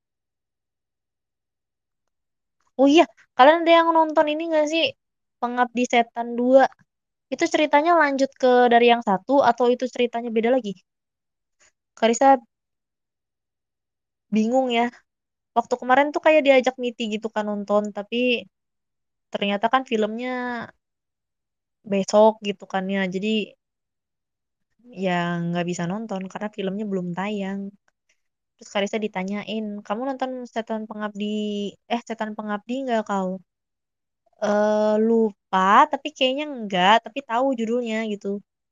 Oh iya, kalian ada yang nonton ini gak sih? Pengabdi Setan dua? Itu ceritanya lanjut ke dari yang satu atau itu ceritanya beda lagi? Karisa bingung ya. Waktu kemarin tuh kayak diajak Niti gitu kan nonton, tapi ternyata kan filmnya besok gitu kan ya. Jadi ya nggak bisa nonton karena filmnya belum tayang. Terus Karisa ditanyain, kamu nonton Setan Pengabdi, eh Setan Pengabdi nggak kau? Eh lupa, tapi kayaknya enggak, tapi tahu judulnya gitu.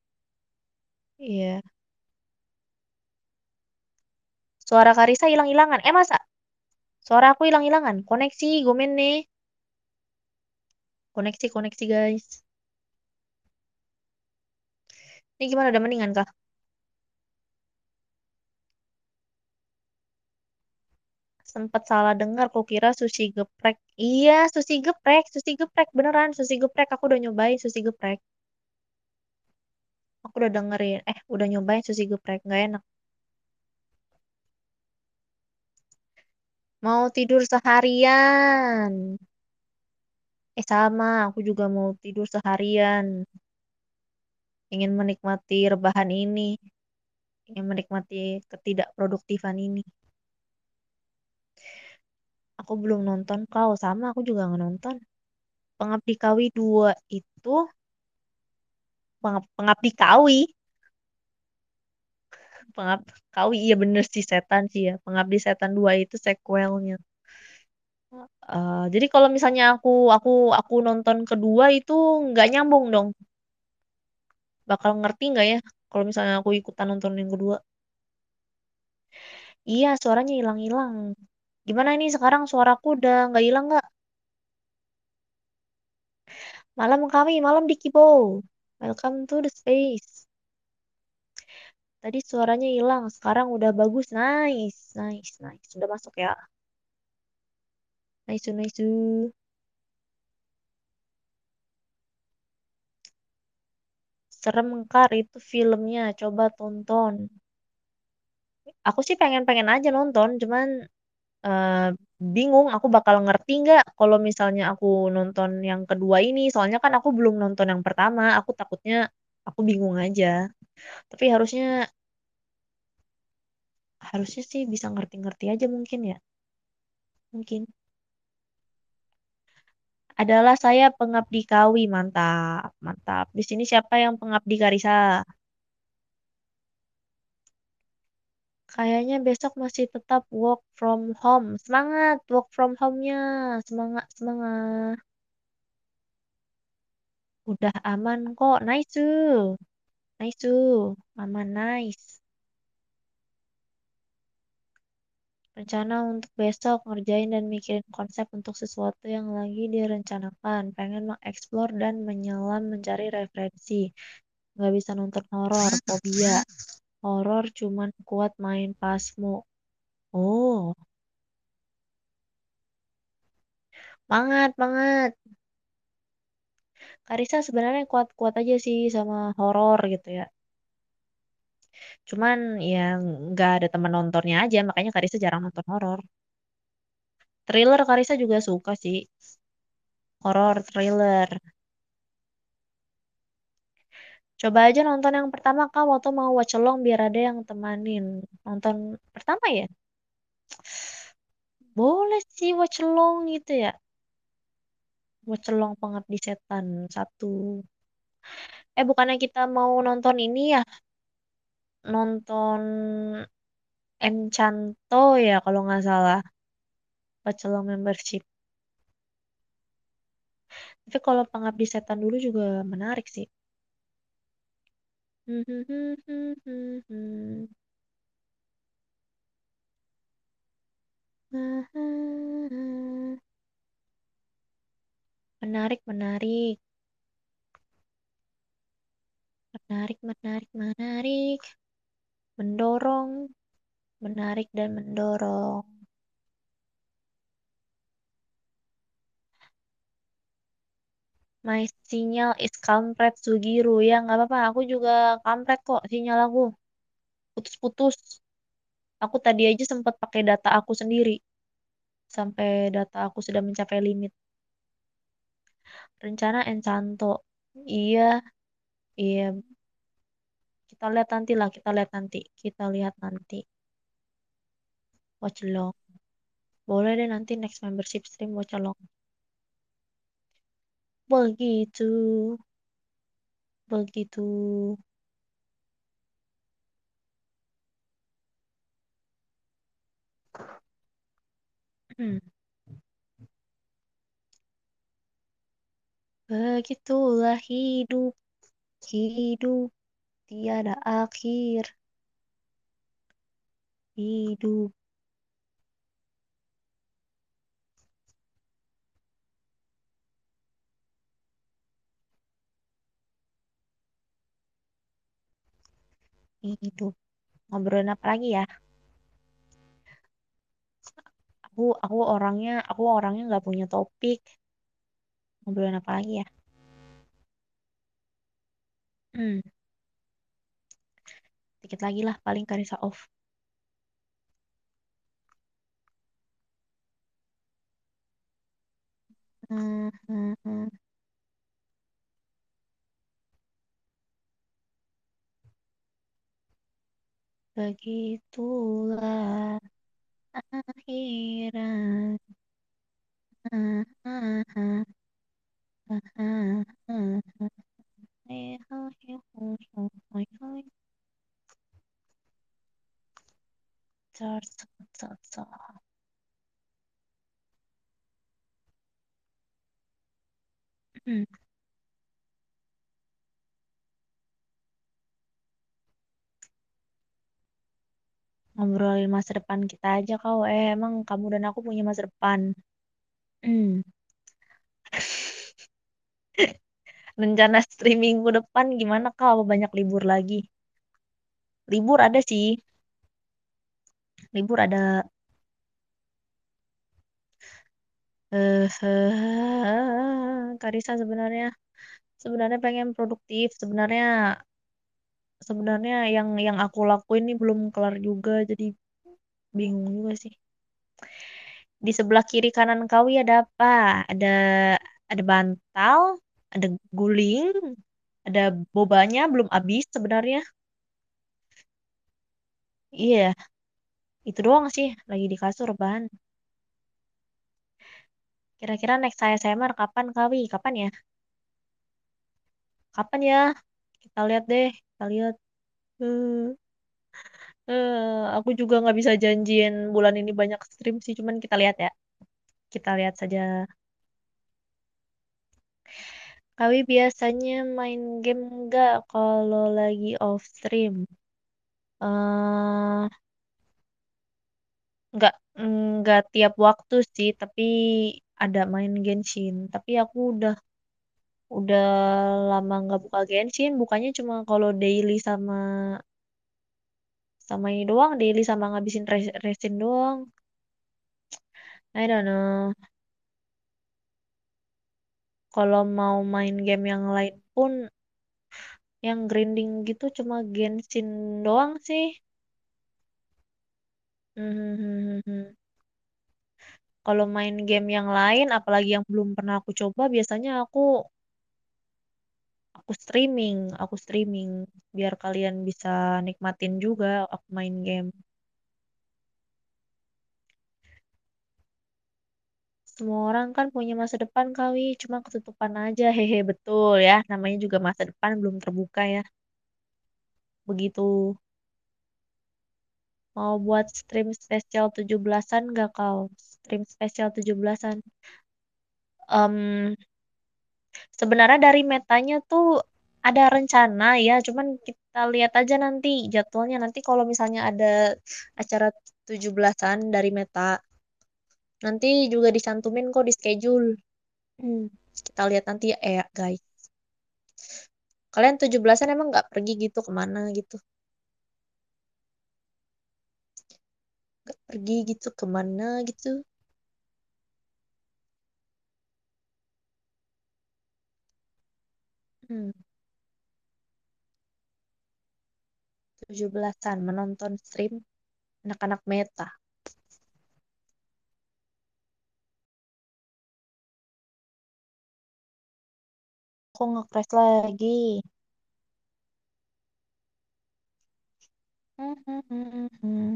Iya. Suara Karisa hilang-hilangan. Eh masa? Suara aku hilang-hilangan. Koneksi, gomen nih. Koneksi, koneksi guys. Ini gimana udah mendingan kah? Sempat salah dengar, kok kira sushi geprek. Iya, sushi geprek, sushi geprek beneran, sushi geprek. Aku udah nyobain sushi geprek. Aku udah dengerin. Eh, udah nyobain sushi geprek, nggak enak. Mau tidur seharian. Eh sama, aku juga mau tidur seharian. Ingin menikmati rebahan ini. Ingin menikmati ketidakproduktifan ini. Aku belum nonton kau, sama aku juga nggak nonton. Pengabdi Kawi dua itu, Pengab- Pengabdi Kawi, Pengabdi Kawi, iya bener sih setan sih ya. Pengabdi Setan dua itu sequelnya. Eh, jadi kalau misalnya aku aku aku nonton kedua itu nggak nyambung dong. Bakal ngerti nggak ya? Kalau misalnya aku ikutan nonton yang kedua. Iya, suaranya hilang-hilang. Gimana ini sekarang suaraku udah nggak hilang nggak? Malam kami, malam di Kibo. Welcome to the space. Tadi suaranya hilang, sekarang udah bagus. Nice, nice, nice. Sudah masuk ya. Nice, nice. Serem Kar itu filmnya, coba tonton. Aku sih pengen-pengen aja nonton, cuman eh, bingung aku bakal ngerti nggak kalau misalnya aku nonton yang kedua ini. Soalnya kan aku belum nonton yang pertama, aku takutnya aku bingung aja. Tapi harusnya harusnya sih bisa ngerti-ngerti aja mungkin ya. Mungkin. Adalah saya pengabdi Kawi, mantap, mantap. Di sini siapa yang pengabdi Karisa? Kayaknya besok masih tetap work from home. Semangat work from home-nya. Semangat, semangat. Udah aman kok. Nice tuh. Nice tuh. Aman, nice. Rencana untuk besok ngerjain dan mikirin konsep untuk sesuatu yang lagi direncanakan. Pengen mengeksplor dan menyelam mencari referensi. Nggak bisa nonton horor, fobia. Horor cuman kuat main pasmo. Oh, banget, banget. Karisa sebenarnya kuat-kuat aja sih sama horor gitu ya. Cuman ya nggak ada teman nontonnya aja, makanya Karisa jarang nonton horor. Thriller Karisa juga suka sih. Horor, thriller. Coba aja nonton yang pertama kamu atau mau watch along biar ada yang temanin. Nonton pertama ya? Boleh sih watch along gitu ya. Watch along Pengabdi Setan satu. Eh bukannya kita mau nonton ini ya? Nonton Encanto ya kalau nggak salah. Watch along membership. Tapi kalau Pengabdi Setan dulu juga menarik sih. Menarik, menarik, menarik, menarik, menarik, mendorong, menarik dan mendorong. My sinyal is kampret Sugiru. Ya, nggak apa-apa. Aku juga kampret kok sinyal aku. Putus-putus. Aku tadi aja sempat pakai data aku sendiri. Sampai data aku sudah mencapai limit. Rencana Encanto. Iya, iya. Kita lihat nanti lah. Kita lihat nanti. Kita lihat nanti. Watch along. Boleh deh nanti next membership stream watch along. Begitu. Begitu. Hmm. Begitulah hidup. Hidup tiada akhir. Hidup. Hidup. Ngobrolin apa lagi ya? Aku aku orangnya aku orangnya nggak punya topik. Ngobrolin apa lagi ya? Hmm, dikit lagi lah paling Karisa off. Hmm, hmm, hmm. Begitulah akhirat. Ah, ah, ah, ah, ah, ah, ah. Eh, hai, hai, hai, hai, hai. Car, car, car, car. Hmm, ngobrolin masa depan kita aja kau. Eh, emang kamu dan aku punya masa depan. Hmm. Rencana streaming minggu depan gimana kau? Banyak libur lagi. Libur ada sih. Libur ada. Eh, eh, Karisa sebenarnya sebenarnya pengen produktif. Sebenarnya sebenarnya yang yang aku lakuin ini belum kelar juga. Jadi bingung juga sih. Di sebelah kiri kanan kau ya ada apa? Ada ada bantal, ada guling, ada bobanya belum habis sebenarnya. Iya, itu doang sih. Lagi di kasur bahan. Kira-kira next saya semar kapan Kawi? Kapan ya? Kapan ya? Kita lihat deh. Kita lihat. Eh, eh, aku juga nggak bisa janjiin bulan ini banyak stream sih. Cuman kita lihat ya. Kita lihat saja. Kawi biasanya main game nggak kalau lagi off stream? Eh, nggak nggak tiap waktu sih. Tapi ada main Genshin. Tapi aku udah udah lama nggak buka Genshin. Bukannya cuma kalau daily sama sama ini doang daily sama ngabisin res- resin doang. I don't know. Kalau mau main game yang lain pun yang grinding gitu cuma Genshin doang sih. Hmm. Kalau main game yang lain apalagi yang belum pernah aku coba biasanya aku aku streaming aku streaming biar kalian bisa nikmatin juga aku main game. Semua orang kan punya masa depan kali cuma ketutupan aja hehe betul ya namanya juga masa depan belum terbuka ya begitu. Mau buat stream spesial tujuh belasan gak kau? Stream spesial tujuh belasan. Em, sebenarnya dari metanya tuh ada rencana ya, cuman kita lihat aja nanti jadwalnya. Nanti kalau misalnya ada acara tujuh belasan dari Meta, nanti juga dicantumin kok di schedule. Hmm, kita lihat nanti ya, eh, guys. Kalian tujuh belasan emang nggak pergi gitu kemana gitu? Nggak pergi gitu kemana gitu? Hmm, tujuh belasan menonton stream anak-anak Meta. Kok nge-crash lagi? Hmm, hmm, hmm, hmm, hmm.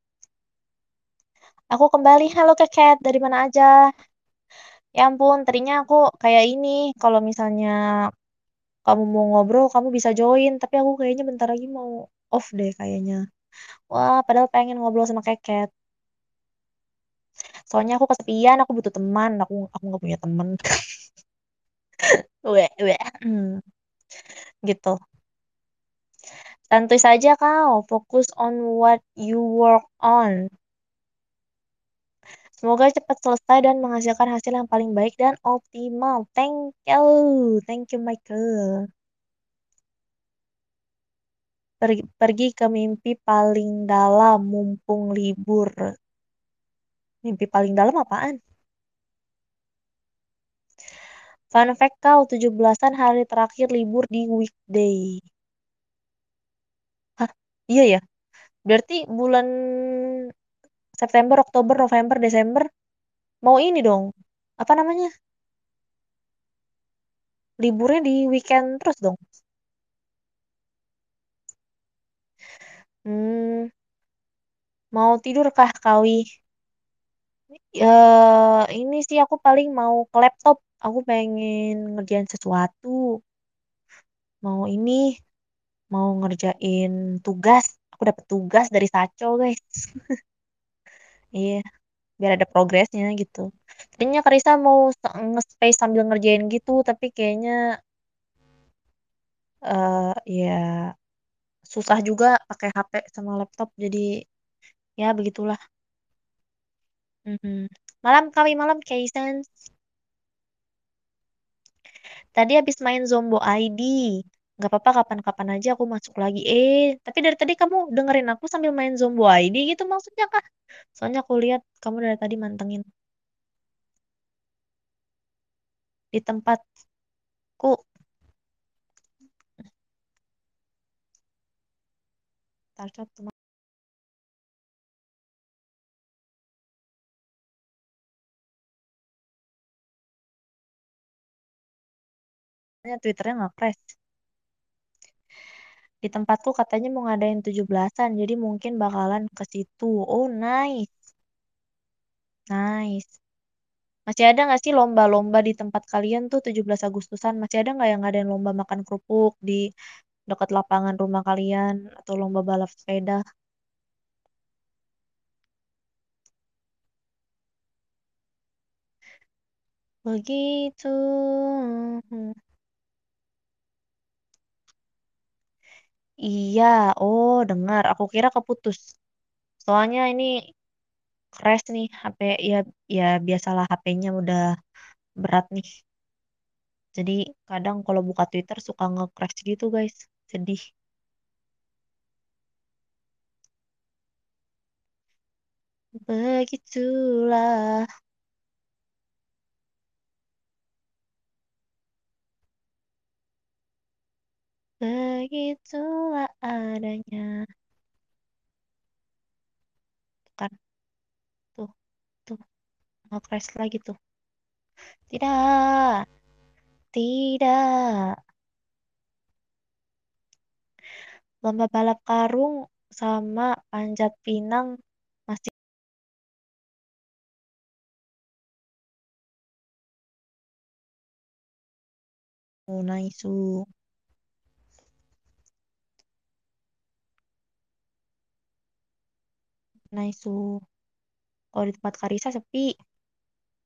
Aku kembali, halo Keket, dari mana aja? Ya ampun, tadinya aku kayak ini, kalau misalnya kamu mau ngobrol, kamu bisa join, tapi aku kayaknya bentar lagi mau off deh kayaknya. Wah, padahal pengen ngobrol sama Keket. Soalnya aku kesepian, aku butuh teman, aku aku nggak punya teman. Weh, weh. Hmm, gitu. Santuy saja kau, fokus on what you work on. Semoga cepat selesai dan menghasilkan hasil yang paling baik dan optimal. Thank you. Thank you, Michael. Pergi, pergi ke mimpi paling dalam mumpung libur. Mimpi paling dalam apaan? Fun fact kau, tujuh belasan hari terakhir libur di weekday. Hah? Iya ya? Berarti bulan September, Oktober, November, Desember mau ini dong. Apa namanya? Liburnya di weekend terus dong. Hmm, mau tidur kah kawi? Ya, ini sih aku paling mau ke laptop. Aku pengen ngerjain sesuatu. Mau ini, mau ngerjain tugas. Aku dapet tugas dari Saco, guys. Iya, biar ada progresnya gitu. Tadinya Karisa mau s- nge-space sambil ngerjain gitu, tapi kayaknya eh ya susah juga pakai H P sama laptop. Jadi ya begitulah. Mhm. Malam kami malam Kaisan. Tadi habis main Zombo I D. Gak apa-apa kapan-kapan aja aku masuk lagi. Eh, tapi dari tadi kamu dengerin aku sambil main Zombo I D gitu maksudnya kah? Soalnya aku lihat kamu dari tadi mantengin di tempatku. Tarcot temannya Twitternya nggak crash. Di tempatku katanya mau ngadain tujuh belasan, jadi mungkin bakalan ke situ. Oh, nice. Nice. Masih ada nggak sih lomba-lomba di tempat kalian tuh tujuh belas Agustusan? Masih ada nggak yang ngadain lomba makan kerupuk di dekat lapangan rumah kalian atau lomba balap sepeda? Begitu. Iya, oh dengar. Aku kira keputus. Soalnya ini crash nih H P ya ya biasalah H P-nya udah berat nih. Jadi kadang kalau buka Twitter suka nge-crash gitu guys. Sedih. Begitulah, begitulah adanya. Tuh kan, tuh, tuh, nge-crash lagi tuh. Tidak, tidak. Lomba balap karung sama panjat pinang masih Naisu. Naisu. Kalau di tempat Karisa sepi.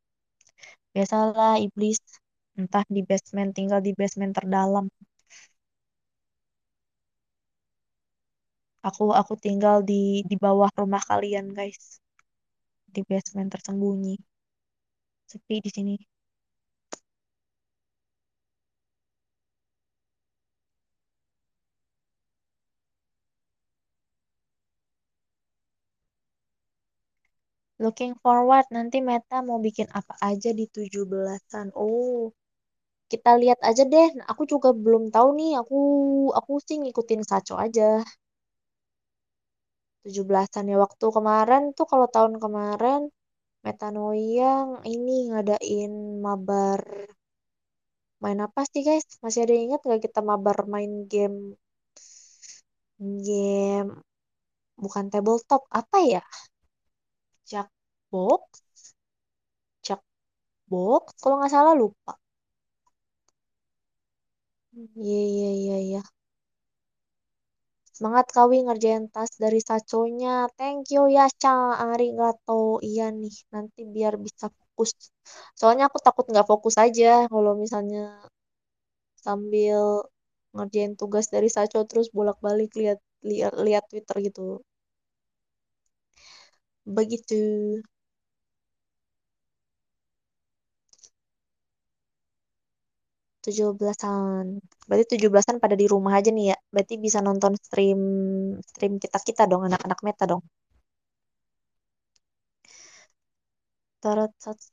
Biasalah iblis entah di basement tinggal di basement terdalam. Aku aku tinggal di di bawah rumah kalian, guys. Di basement tersembunyi. Sepi di sini. Looking forward, nanti Meta mau bikin apa aja di tujuh belasan. Oh, kita lihat aja deh. Aku juga belum tahu nih. Aku aku sih ngikutin Saco aja. tujuh belasan ya waktu kemarin tuh kalau tahun kemarin Metanoia ini ngadain mabar. Main apa sih guys? Masih ada yang ingat nggak kita mabar main game game bukan tabletop apa ya? Jackbox, Jackbox kalau nggak salah lupa. Iya iya iya iya. Semangat Kawi ngerjain tas dari Saconya. Thank you ya, Ca. Arigato. Iya nih, nanti biar bisa fokus. Soalnya aku takut nggak fokus aja kalau misalnya sambil ngerjain tugas dari Saco terus bolak-balik lihat lihat lihat Twitter gitu. Begitu. Tujuh belasan. Berarti tujuh belasan pada di rumah aja nih ya. Berarti bisa nonton stream stream kita-kita dong, anak-anak Meta dong. Tarat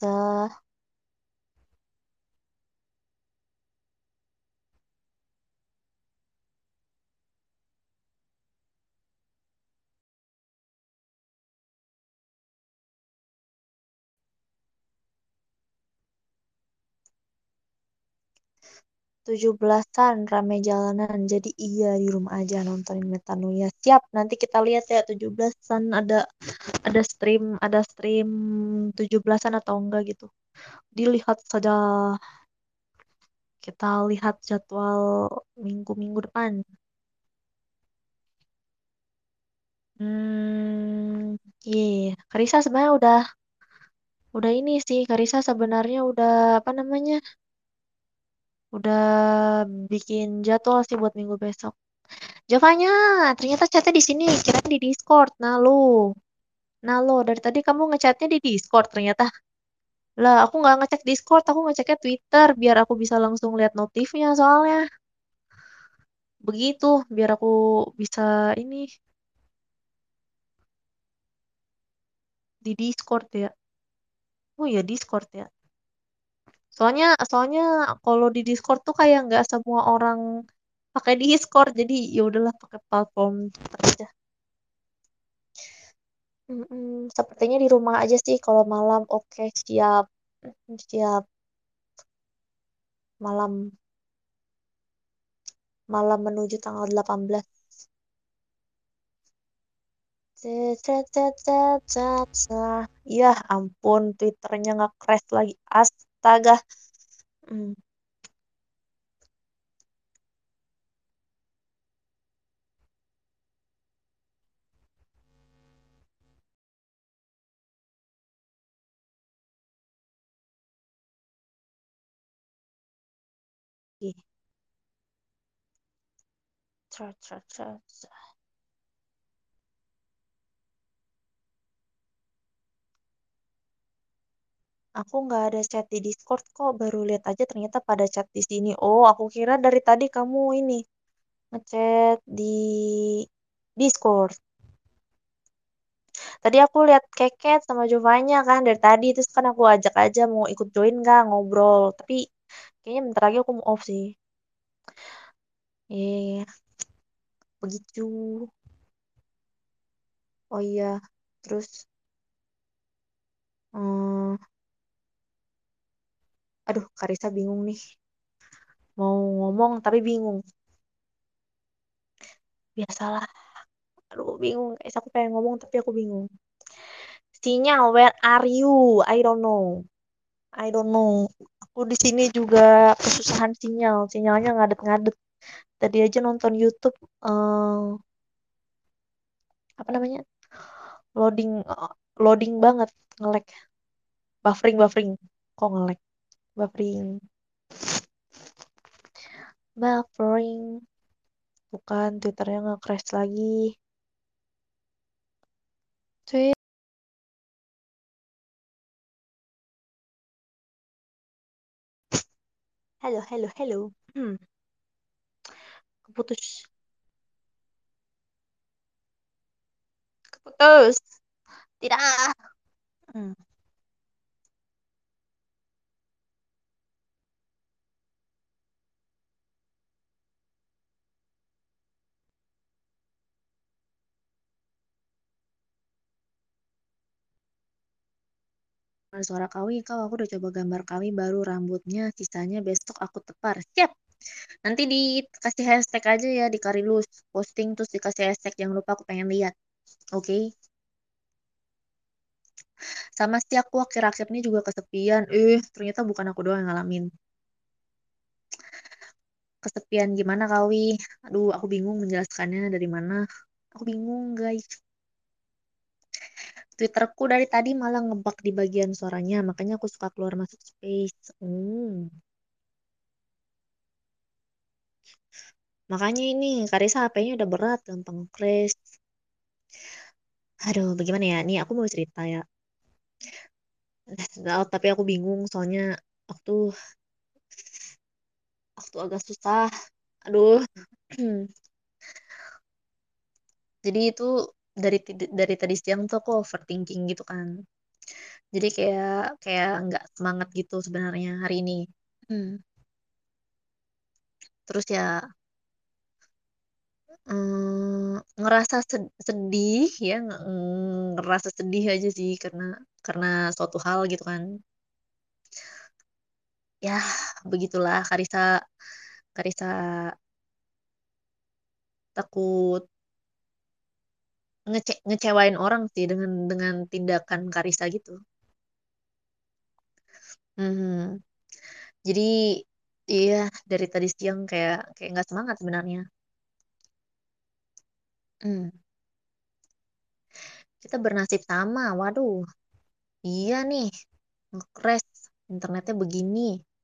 tujuh belasan rame jalanan. Jadi iya di rumah aja nontonin Metanuya. Siap, nanti kita lihat ya tujuh belasan ada ada stream ada stream tujuh belasan atau enggak gitu. Dilihat saja. Kita lihat jadwal minggu-minggu depan. Hmm, iya. Karisa sebenarnya udah udah ini sih. Karisa sebenarnya udah apa namanya? Udah bikin jadwal sih buat minggu besok. Javanya, ternyata chatnya di sini, kirain di Discord. Nah, lu. Nah, lo, dari tadi kamu ngechatnya di Discord ternyata. Lah, aku nggak ngecek Discord, aku ngeceknya Twitter, biar aku bisa langsung lihat notifnya soalnya. Begitu, biar aku bisa ini di Discord ya. Oh ya, Discord ya. Soalnya, soalnya kalau di Discord tuh kayak nggak semua orang pakai Discord, jadi ya udahlah pakai platform Twitter aja. Mm-mm, sepertinya di rumah aja sih kalau malam. Oke, siap. Mm, siap. Malam malam menuju tanggal delapan belas. Cet, cet, cet, cet, cet, cet. Ya ampun, Twitternya nggak crash lagi. Astaga. Hmm, ih, cet, cet, cet, cet. Aku nggak ada chat di Discord kok. Baru lihat aja ternyata pada chat di sini. Oh, aku kira dari tadi kamu ini ngechat di Discord. Tadi aku lihat Keket sama Jovanya kan dari tadi. Terus kan aku ajak aja mau ikut join nggak ngobrol. Tapi kayaknya bentar lagi aku mau off sih. Iya, begitu. Oh iya, terus, hmm, aduh, Karisa bingung nih. Mau ngomong tapi bingung. Biasalah, aduh bingung. Guys, aku pengen ngomong tapi aku bingung. Sinyal, where are you? I don't know. I don't know. Aku di sini juga kesusahan sinyal. Sinyalnya ngadet-ngadet. Tadi aja nonton YouTube, eh, apa namanya? Loading, eh, loading banget, nge-lag. Buffering, buffering. Kok nge-lag? Buffering, buffering. Bukan, Twitternya nge-crash lagi. Sweet. Halo, halo, halo. Hmm, keputus. Keputus. Tidak. Hmm. Suara kawi, kau aku udah coba gambar kawi baru rambutnya, sisanya besok aku tepar. Siap. Nanti dikasih hashtag aja ya di Karilus. Posting terus dikasih hashtag. Jangan lupa aku pengen lihat. Oke. Sama sih aku akhir-akhir ini juga kesepian. Eh, ternyata bukan aku doang yang ngalamin. Kesepian gimana Kawi? Aduh, aku bingung menjelaskannya dari mana. Aku bingung, guys. Twitterku dari tadi malah ngebug di bagian suaranya, makanya aku suka keluar masuk space. Hmm. Makanya ini, Karisa H P-nya udah berat, gampang crash. Aduh, bagaimana ya? Nih, aku mau cerita ya. Oh, tapi aku bingung, soalnya aku tuh, aku tuh agak susah. Aduh. Jadi itu dari tid- dari tadi siang tuh aku overthinking gitu kan. Jadi kayak kayak nggak semangat gitu sebenarnya hari ini. Hmm. Terus ya mm, ngerasa sed- sedih ya nge- ngerasa sedih aja sih karena karena suatu hal gitu kan. Ya begitulah Karisa Karisa takut ngece ngecewain orang sih dengan dengan tindakan Karisa gitu. Mhm. Jadi iya dari tadi siang kayak kayak nggak semangat sebenarnya. Hmm. Kita bernasib sama. Waduh, iya nih, nge-crash. Internetnya begini.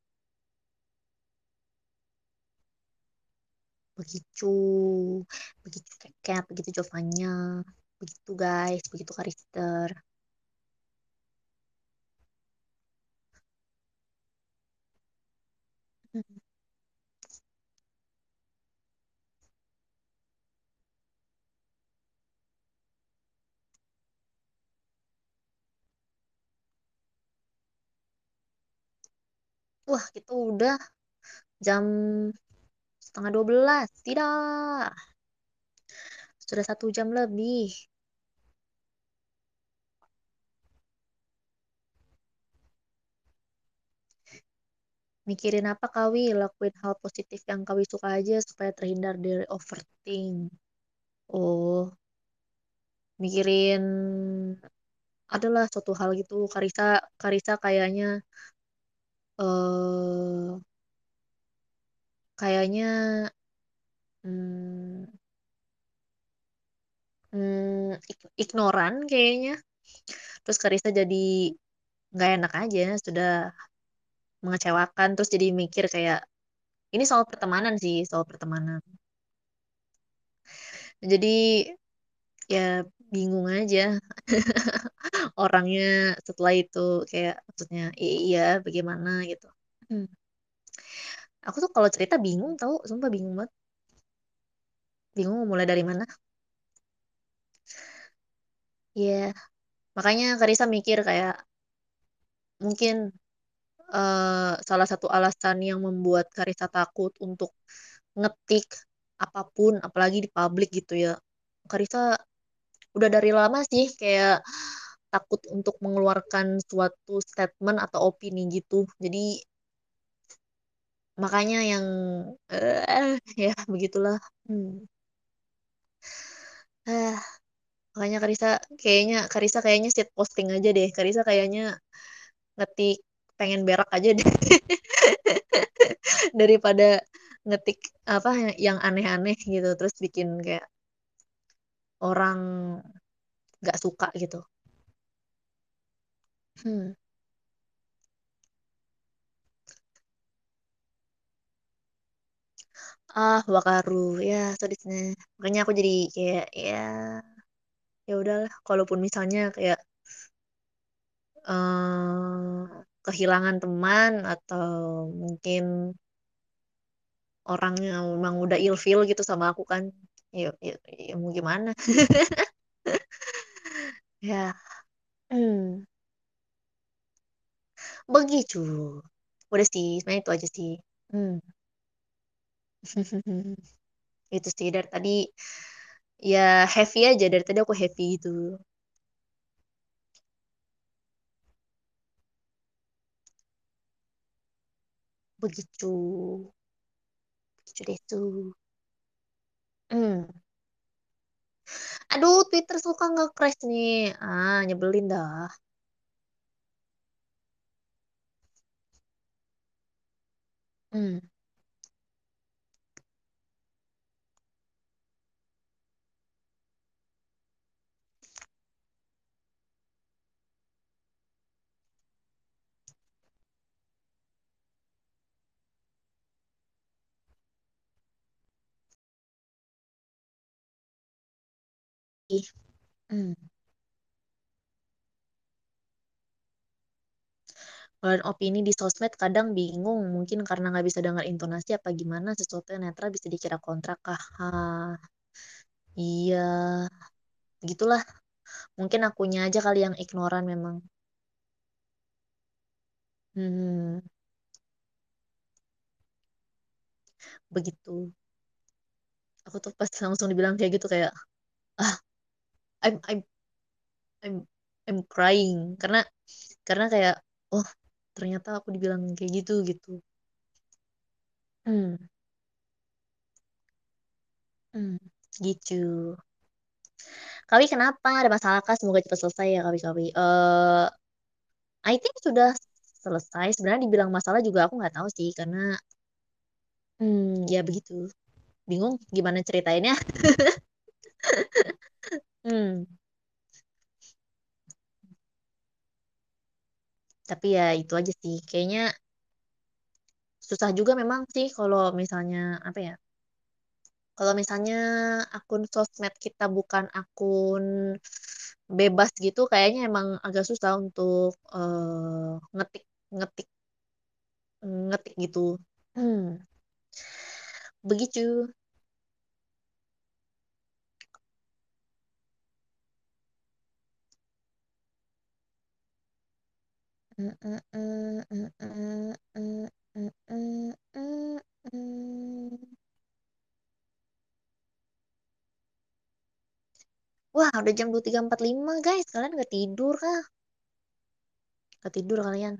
Begitu. Begitu Cat, begitu Jovanya. Begitu guys, begitu Karister. Wah, kita udah jam setengah dua belas. Tidak. Sudah satu jam lebih. Mikirin apa Kawi? Lakuin hal positif yang Kawi suka aja supaya terhindar dari overthink. Oh, mikirin adalah suatu hal gitu. Karisa, Karisa kayaknya eh kayaknya hmm, hmm, ik- ignoran kayaknya. Terus Karisa jadi nggak enak aja, sudah mengecewakan. Terus jadi mikir kayak ini soal pertemanan sih, soal pertemanan. Jadi ya bingung aja orangnya setelah itu kayak maksudnya "I- iya bagaimana gitu. Hmm. Aku tuh kalau cerita bingung tahu, sumpah bingung banget. Bingung mau mulai dari mana. Iya, makanya Karisa mikir kayak mungkin eh, salah satu alasan yang membuat Karisa takut untuk ngetik apapun, apalagi di publik gitu ya. Karisa udah dari lama sih kayak takut untuk mengeluarkan suatu statement atau opini gitu. Jadi makanya yang eh ya begitulah. Hmm. Eh, makanya Karisa kayaknya Karisa kayaknya shit posting aja deh. Karisa kayaknya ngetik pengen berak aja deh daripada ngetik apa yang aneh-aneh gitu terus bikin kayak orang nggak suka gitu. Hmm. Ah, Wakaru ya, so di sini. Makanya aku jadi kayak ya Ya udahlah, kalaupun misalnya kayak eh, kehilangan teman atau mungkin orang yang memang udah ilfeel gitu sama aku kan, ya, ya, ya mau gimana. Ya, hmm, begitu. Udah sih, sebenarnya itu aja sih. Hmm. Itu sih dari tadi, ya heavy aja, dari tadi aku happy gitu. Begitu. Begitu deh tuh. Hmm. Aduh, Twitter suka nge-crash nih. Ah, nyebelin dah. Hmm. Ih. Hmm. Kalau opini di sosmed kadang bingung, mungkin karena nggak bisa dengar intonasi apa gimana, sesuatu yang netral bisa dikira kontrak kah? Hah, iya, gitulah. Mungkin akunya aja kali yang ignoran memang. Hmm, begitu. Aku tuh pas langsung dibilang kayak gitu kayak, ah, I'm I'm I'm I'm crying karena karena kayak, oh ternyata aku dibilang kayak gitu gitu. Hmm, hmm, gitu. Kawi kenapa? Ada masalah kah? Semoga cepat selesai ya Kawi Kawi. Eh, I think sudah selesai. Sebenarnya dibilang masalah juga aku nggak tahu sih karena hmm, ya begitu. Bingung gimana ceritainnya. Hmm, tapi ya itu aja sih. Kayaknya susah juga memang sih kalau misalnya apa ya? Kalau misalnya akun sosmed kita bukan akun bebas gitu, kayaknya emang agak susah untuk eh, ngetik ngetik ngetik gitu. Hmm, begitu. Mm, mm, mm, mm, mm, mm, mm, mm, mm, mm. Wah, udah jam dua puluh tiga empat puluh lima guys. Kalian gak tidur kah? Gak tidur kalian?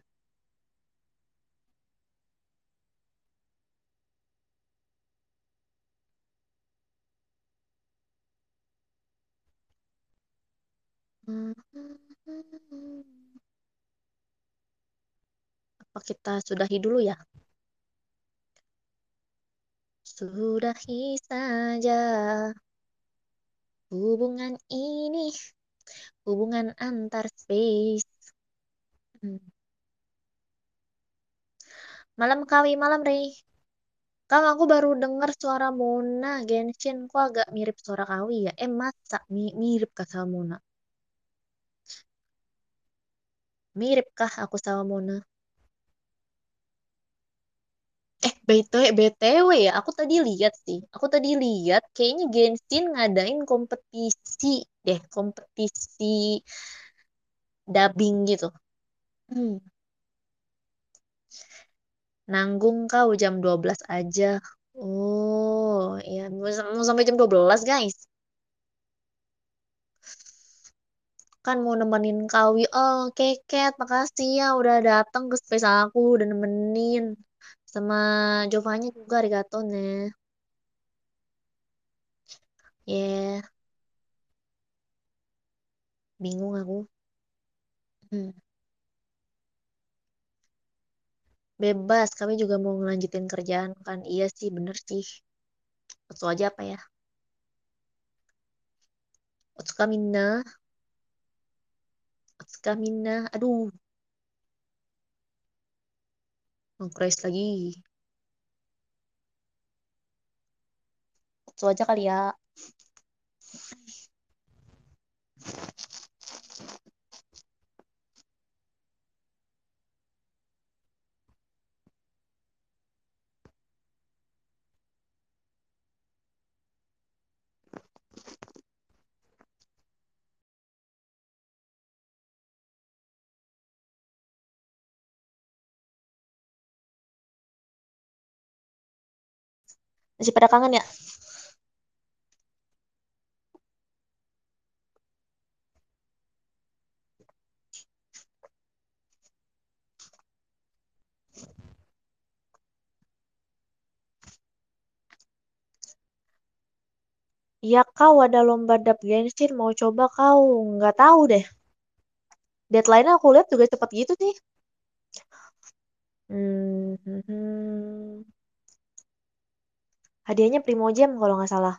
Hmm, hmm, hmm, hmm. Apa kita sudahi dulu ya? Sudahi saja hubungan ini, hubungan antar space. Hmm. Malam Kawi, malam Rey. Kang, aku baru dengar suara Mona Genshin. Kok agak mirip suara Kawi ya? Eh, masa Mi- mirip kah sama Mona? Mirip kah aku sama Mona? Eh, BTW, B T W ya, aku tadi lihat sih. Aku tadi lihat kayaknya Genshin ngadain kompetisi deh, kompetisi dubbing gitu. Hmm. Nanggung kau jam dua belas aja. Oh, ya mau, sam- mau sampai jam dua belas guys. Kan mau nemenin Kawi. Oh, Keket, makasih ya udah datang ke space aku, udah nemenin. Sama Jovanya juga, arigato nih. Ya, bingung aku. Hmm. Bebas, kami juga mau ngelanjutin kerjaan kan. Iya sih, bener sih. Otsu aja apa ya? Otsuka minna, Otsuka minna. Aduh, nge lagi. Otsu aja kali ya. Masih pada kangen ya? Iya kau ada lomba dap Genshin mau coba kau? Nggak tahu deh. Deadline-nya aku lihat juga cepet gitu sih. Hmm, hmm, hmm. Hadiahnya Primo Gem kalau nggak salah.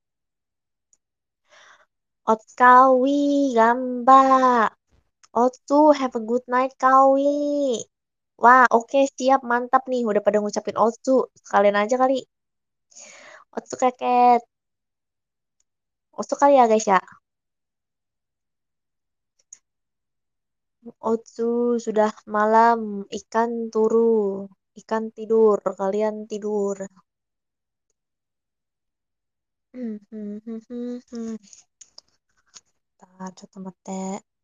Otkawi, Gamba. Otsu, have a good night, Kawi. Wah, oke, siap, mantap nih. Udah pada ngucapin Otsu. Sekalian aja kali. Otsu keket. Otsu kali ya, guys ya. Otsu, sudah malam. Ikan turu. Ikan tidur. Kalian tidur. Hmm, hmm, hmm, hmm, hmm. Tar, coba mate.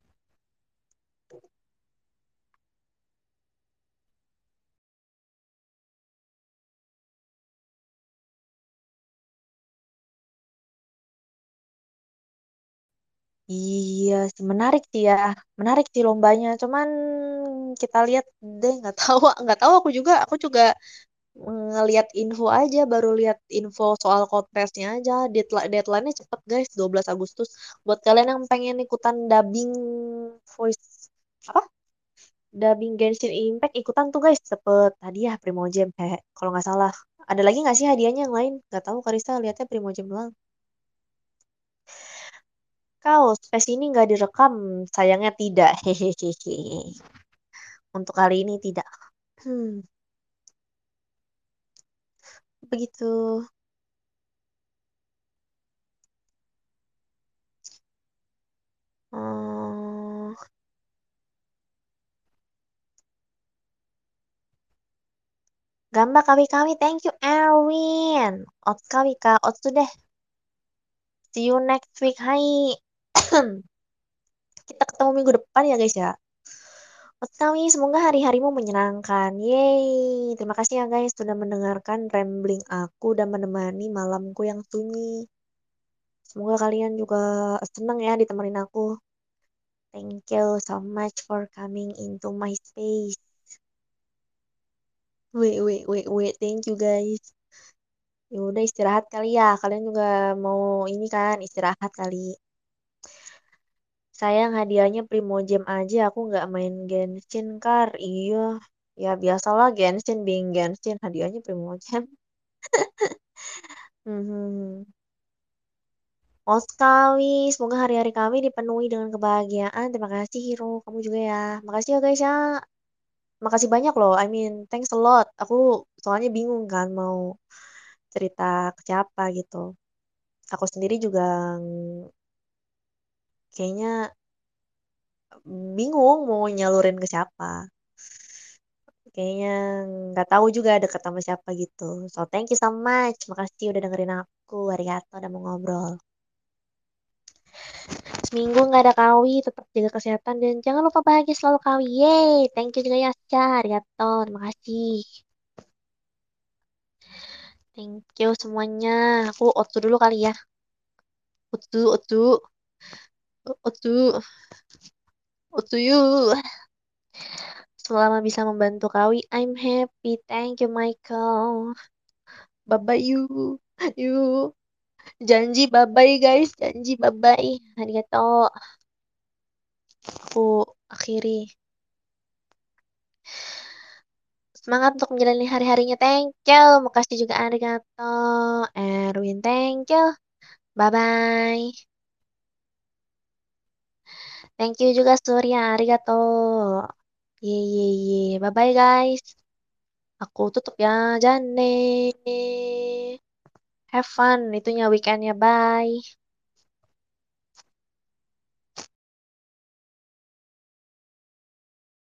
Iya sih, menarik sih ya. Menarik sih lombanya. Cuman kita lihat deh, nggak tahu, nggak tahu aku juga. Aku juga ngelihat info aja, baru lihat info soal kontesnya aja. Deadline deadline-nya cepet guys, dua belas Agustus. Buat kalian yang pengen ikutan dubbing voice apa? Dubbing Genshin Impact ikutan tuh guys, cepet hadiah Primogem hehe. Kalau nggak salah. Ada lagi nggak sih hadiahnya yang lain? Nggak tahu Karisa lihatnya Primogem doang. Kau space ini nggak direkam, sayangnya tidak. Hehehe. Untuk kali ini tidak. Hmm, begitu. Hmm, Gamba kawi-kawi, thank you Erwin. Ots kawi kak, ots tuh deh. See you next week, hai. Kita ketemu minggu depan ya guys ya. Ots kawi, semoga hari-harimu menyenangkan. Yeay, terima kasih ya guys sudah mendengarkan rambling aku dan menemani malamku yang sunyi. Semoga kalian juga senang ya ditemenin aku. Thank you so much for coming into my space. Wait, wait, wait, wait. Thank you guys. Ya udah istirahat kali ya. Kalian juga mau ini kan istirahat kali. Sayang hadiahnya Primogem aja. Aku nggak main Genshin Kar. Iya. Ya biasalah Genshin being Genshin. Hadiahnya Primogem. Hmm. Oskawi, semoga hari-hari kami dipenuhi dengan kebahagiaan. Terima kasih Hiro, kamu juga ya. Makasih ya guys ya. Makasih banyak loh. I mean, thanks a lot. Aku soalnya bingung kan mau cerita ke siapa gitu. Aku sendiri juga mm, kayaknya bingung mau nyalurin ke siapa. Kayaknya nggak tahu juga deket sama siapa gitu. So thank you so much. Makasih udah dengerin aku. Arigato udah mau ngobrol. Seminggu nggak ada Kawi, tetap jaga kesehatan dan jangan lupa bahagia selalu Kawi. Yeay, thank you juga ya, Arigato, terima kasih. Thank you semuanya. Aku otu dulu kali ya. Otu, otu, otu, otu you. Selama bisa membantu Kawi, I'm happy. Thank you, Michael. Bye-bye you. You. Janji bye-bye guys. Janji bye-bye. Arigato. Aku akhiri. Semangat untuk menjalani hari-harinya. Thank you. Makasih juga arigato. Erwin, thank you. Bye-bye. Thank you juga Surya. Arigato. Ye, ye, ye. Bye-bye guys. Aku tutup ya. Jane. Have fun. Itunya weekendnya. Bye.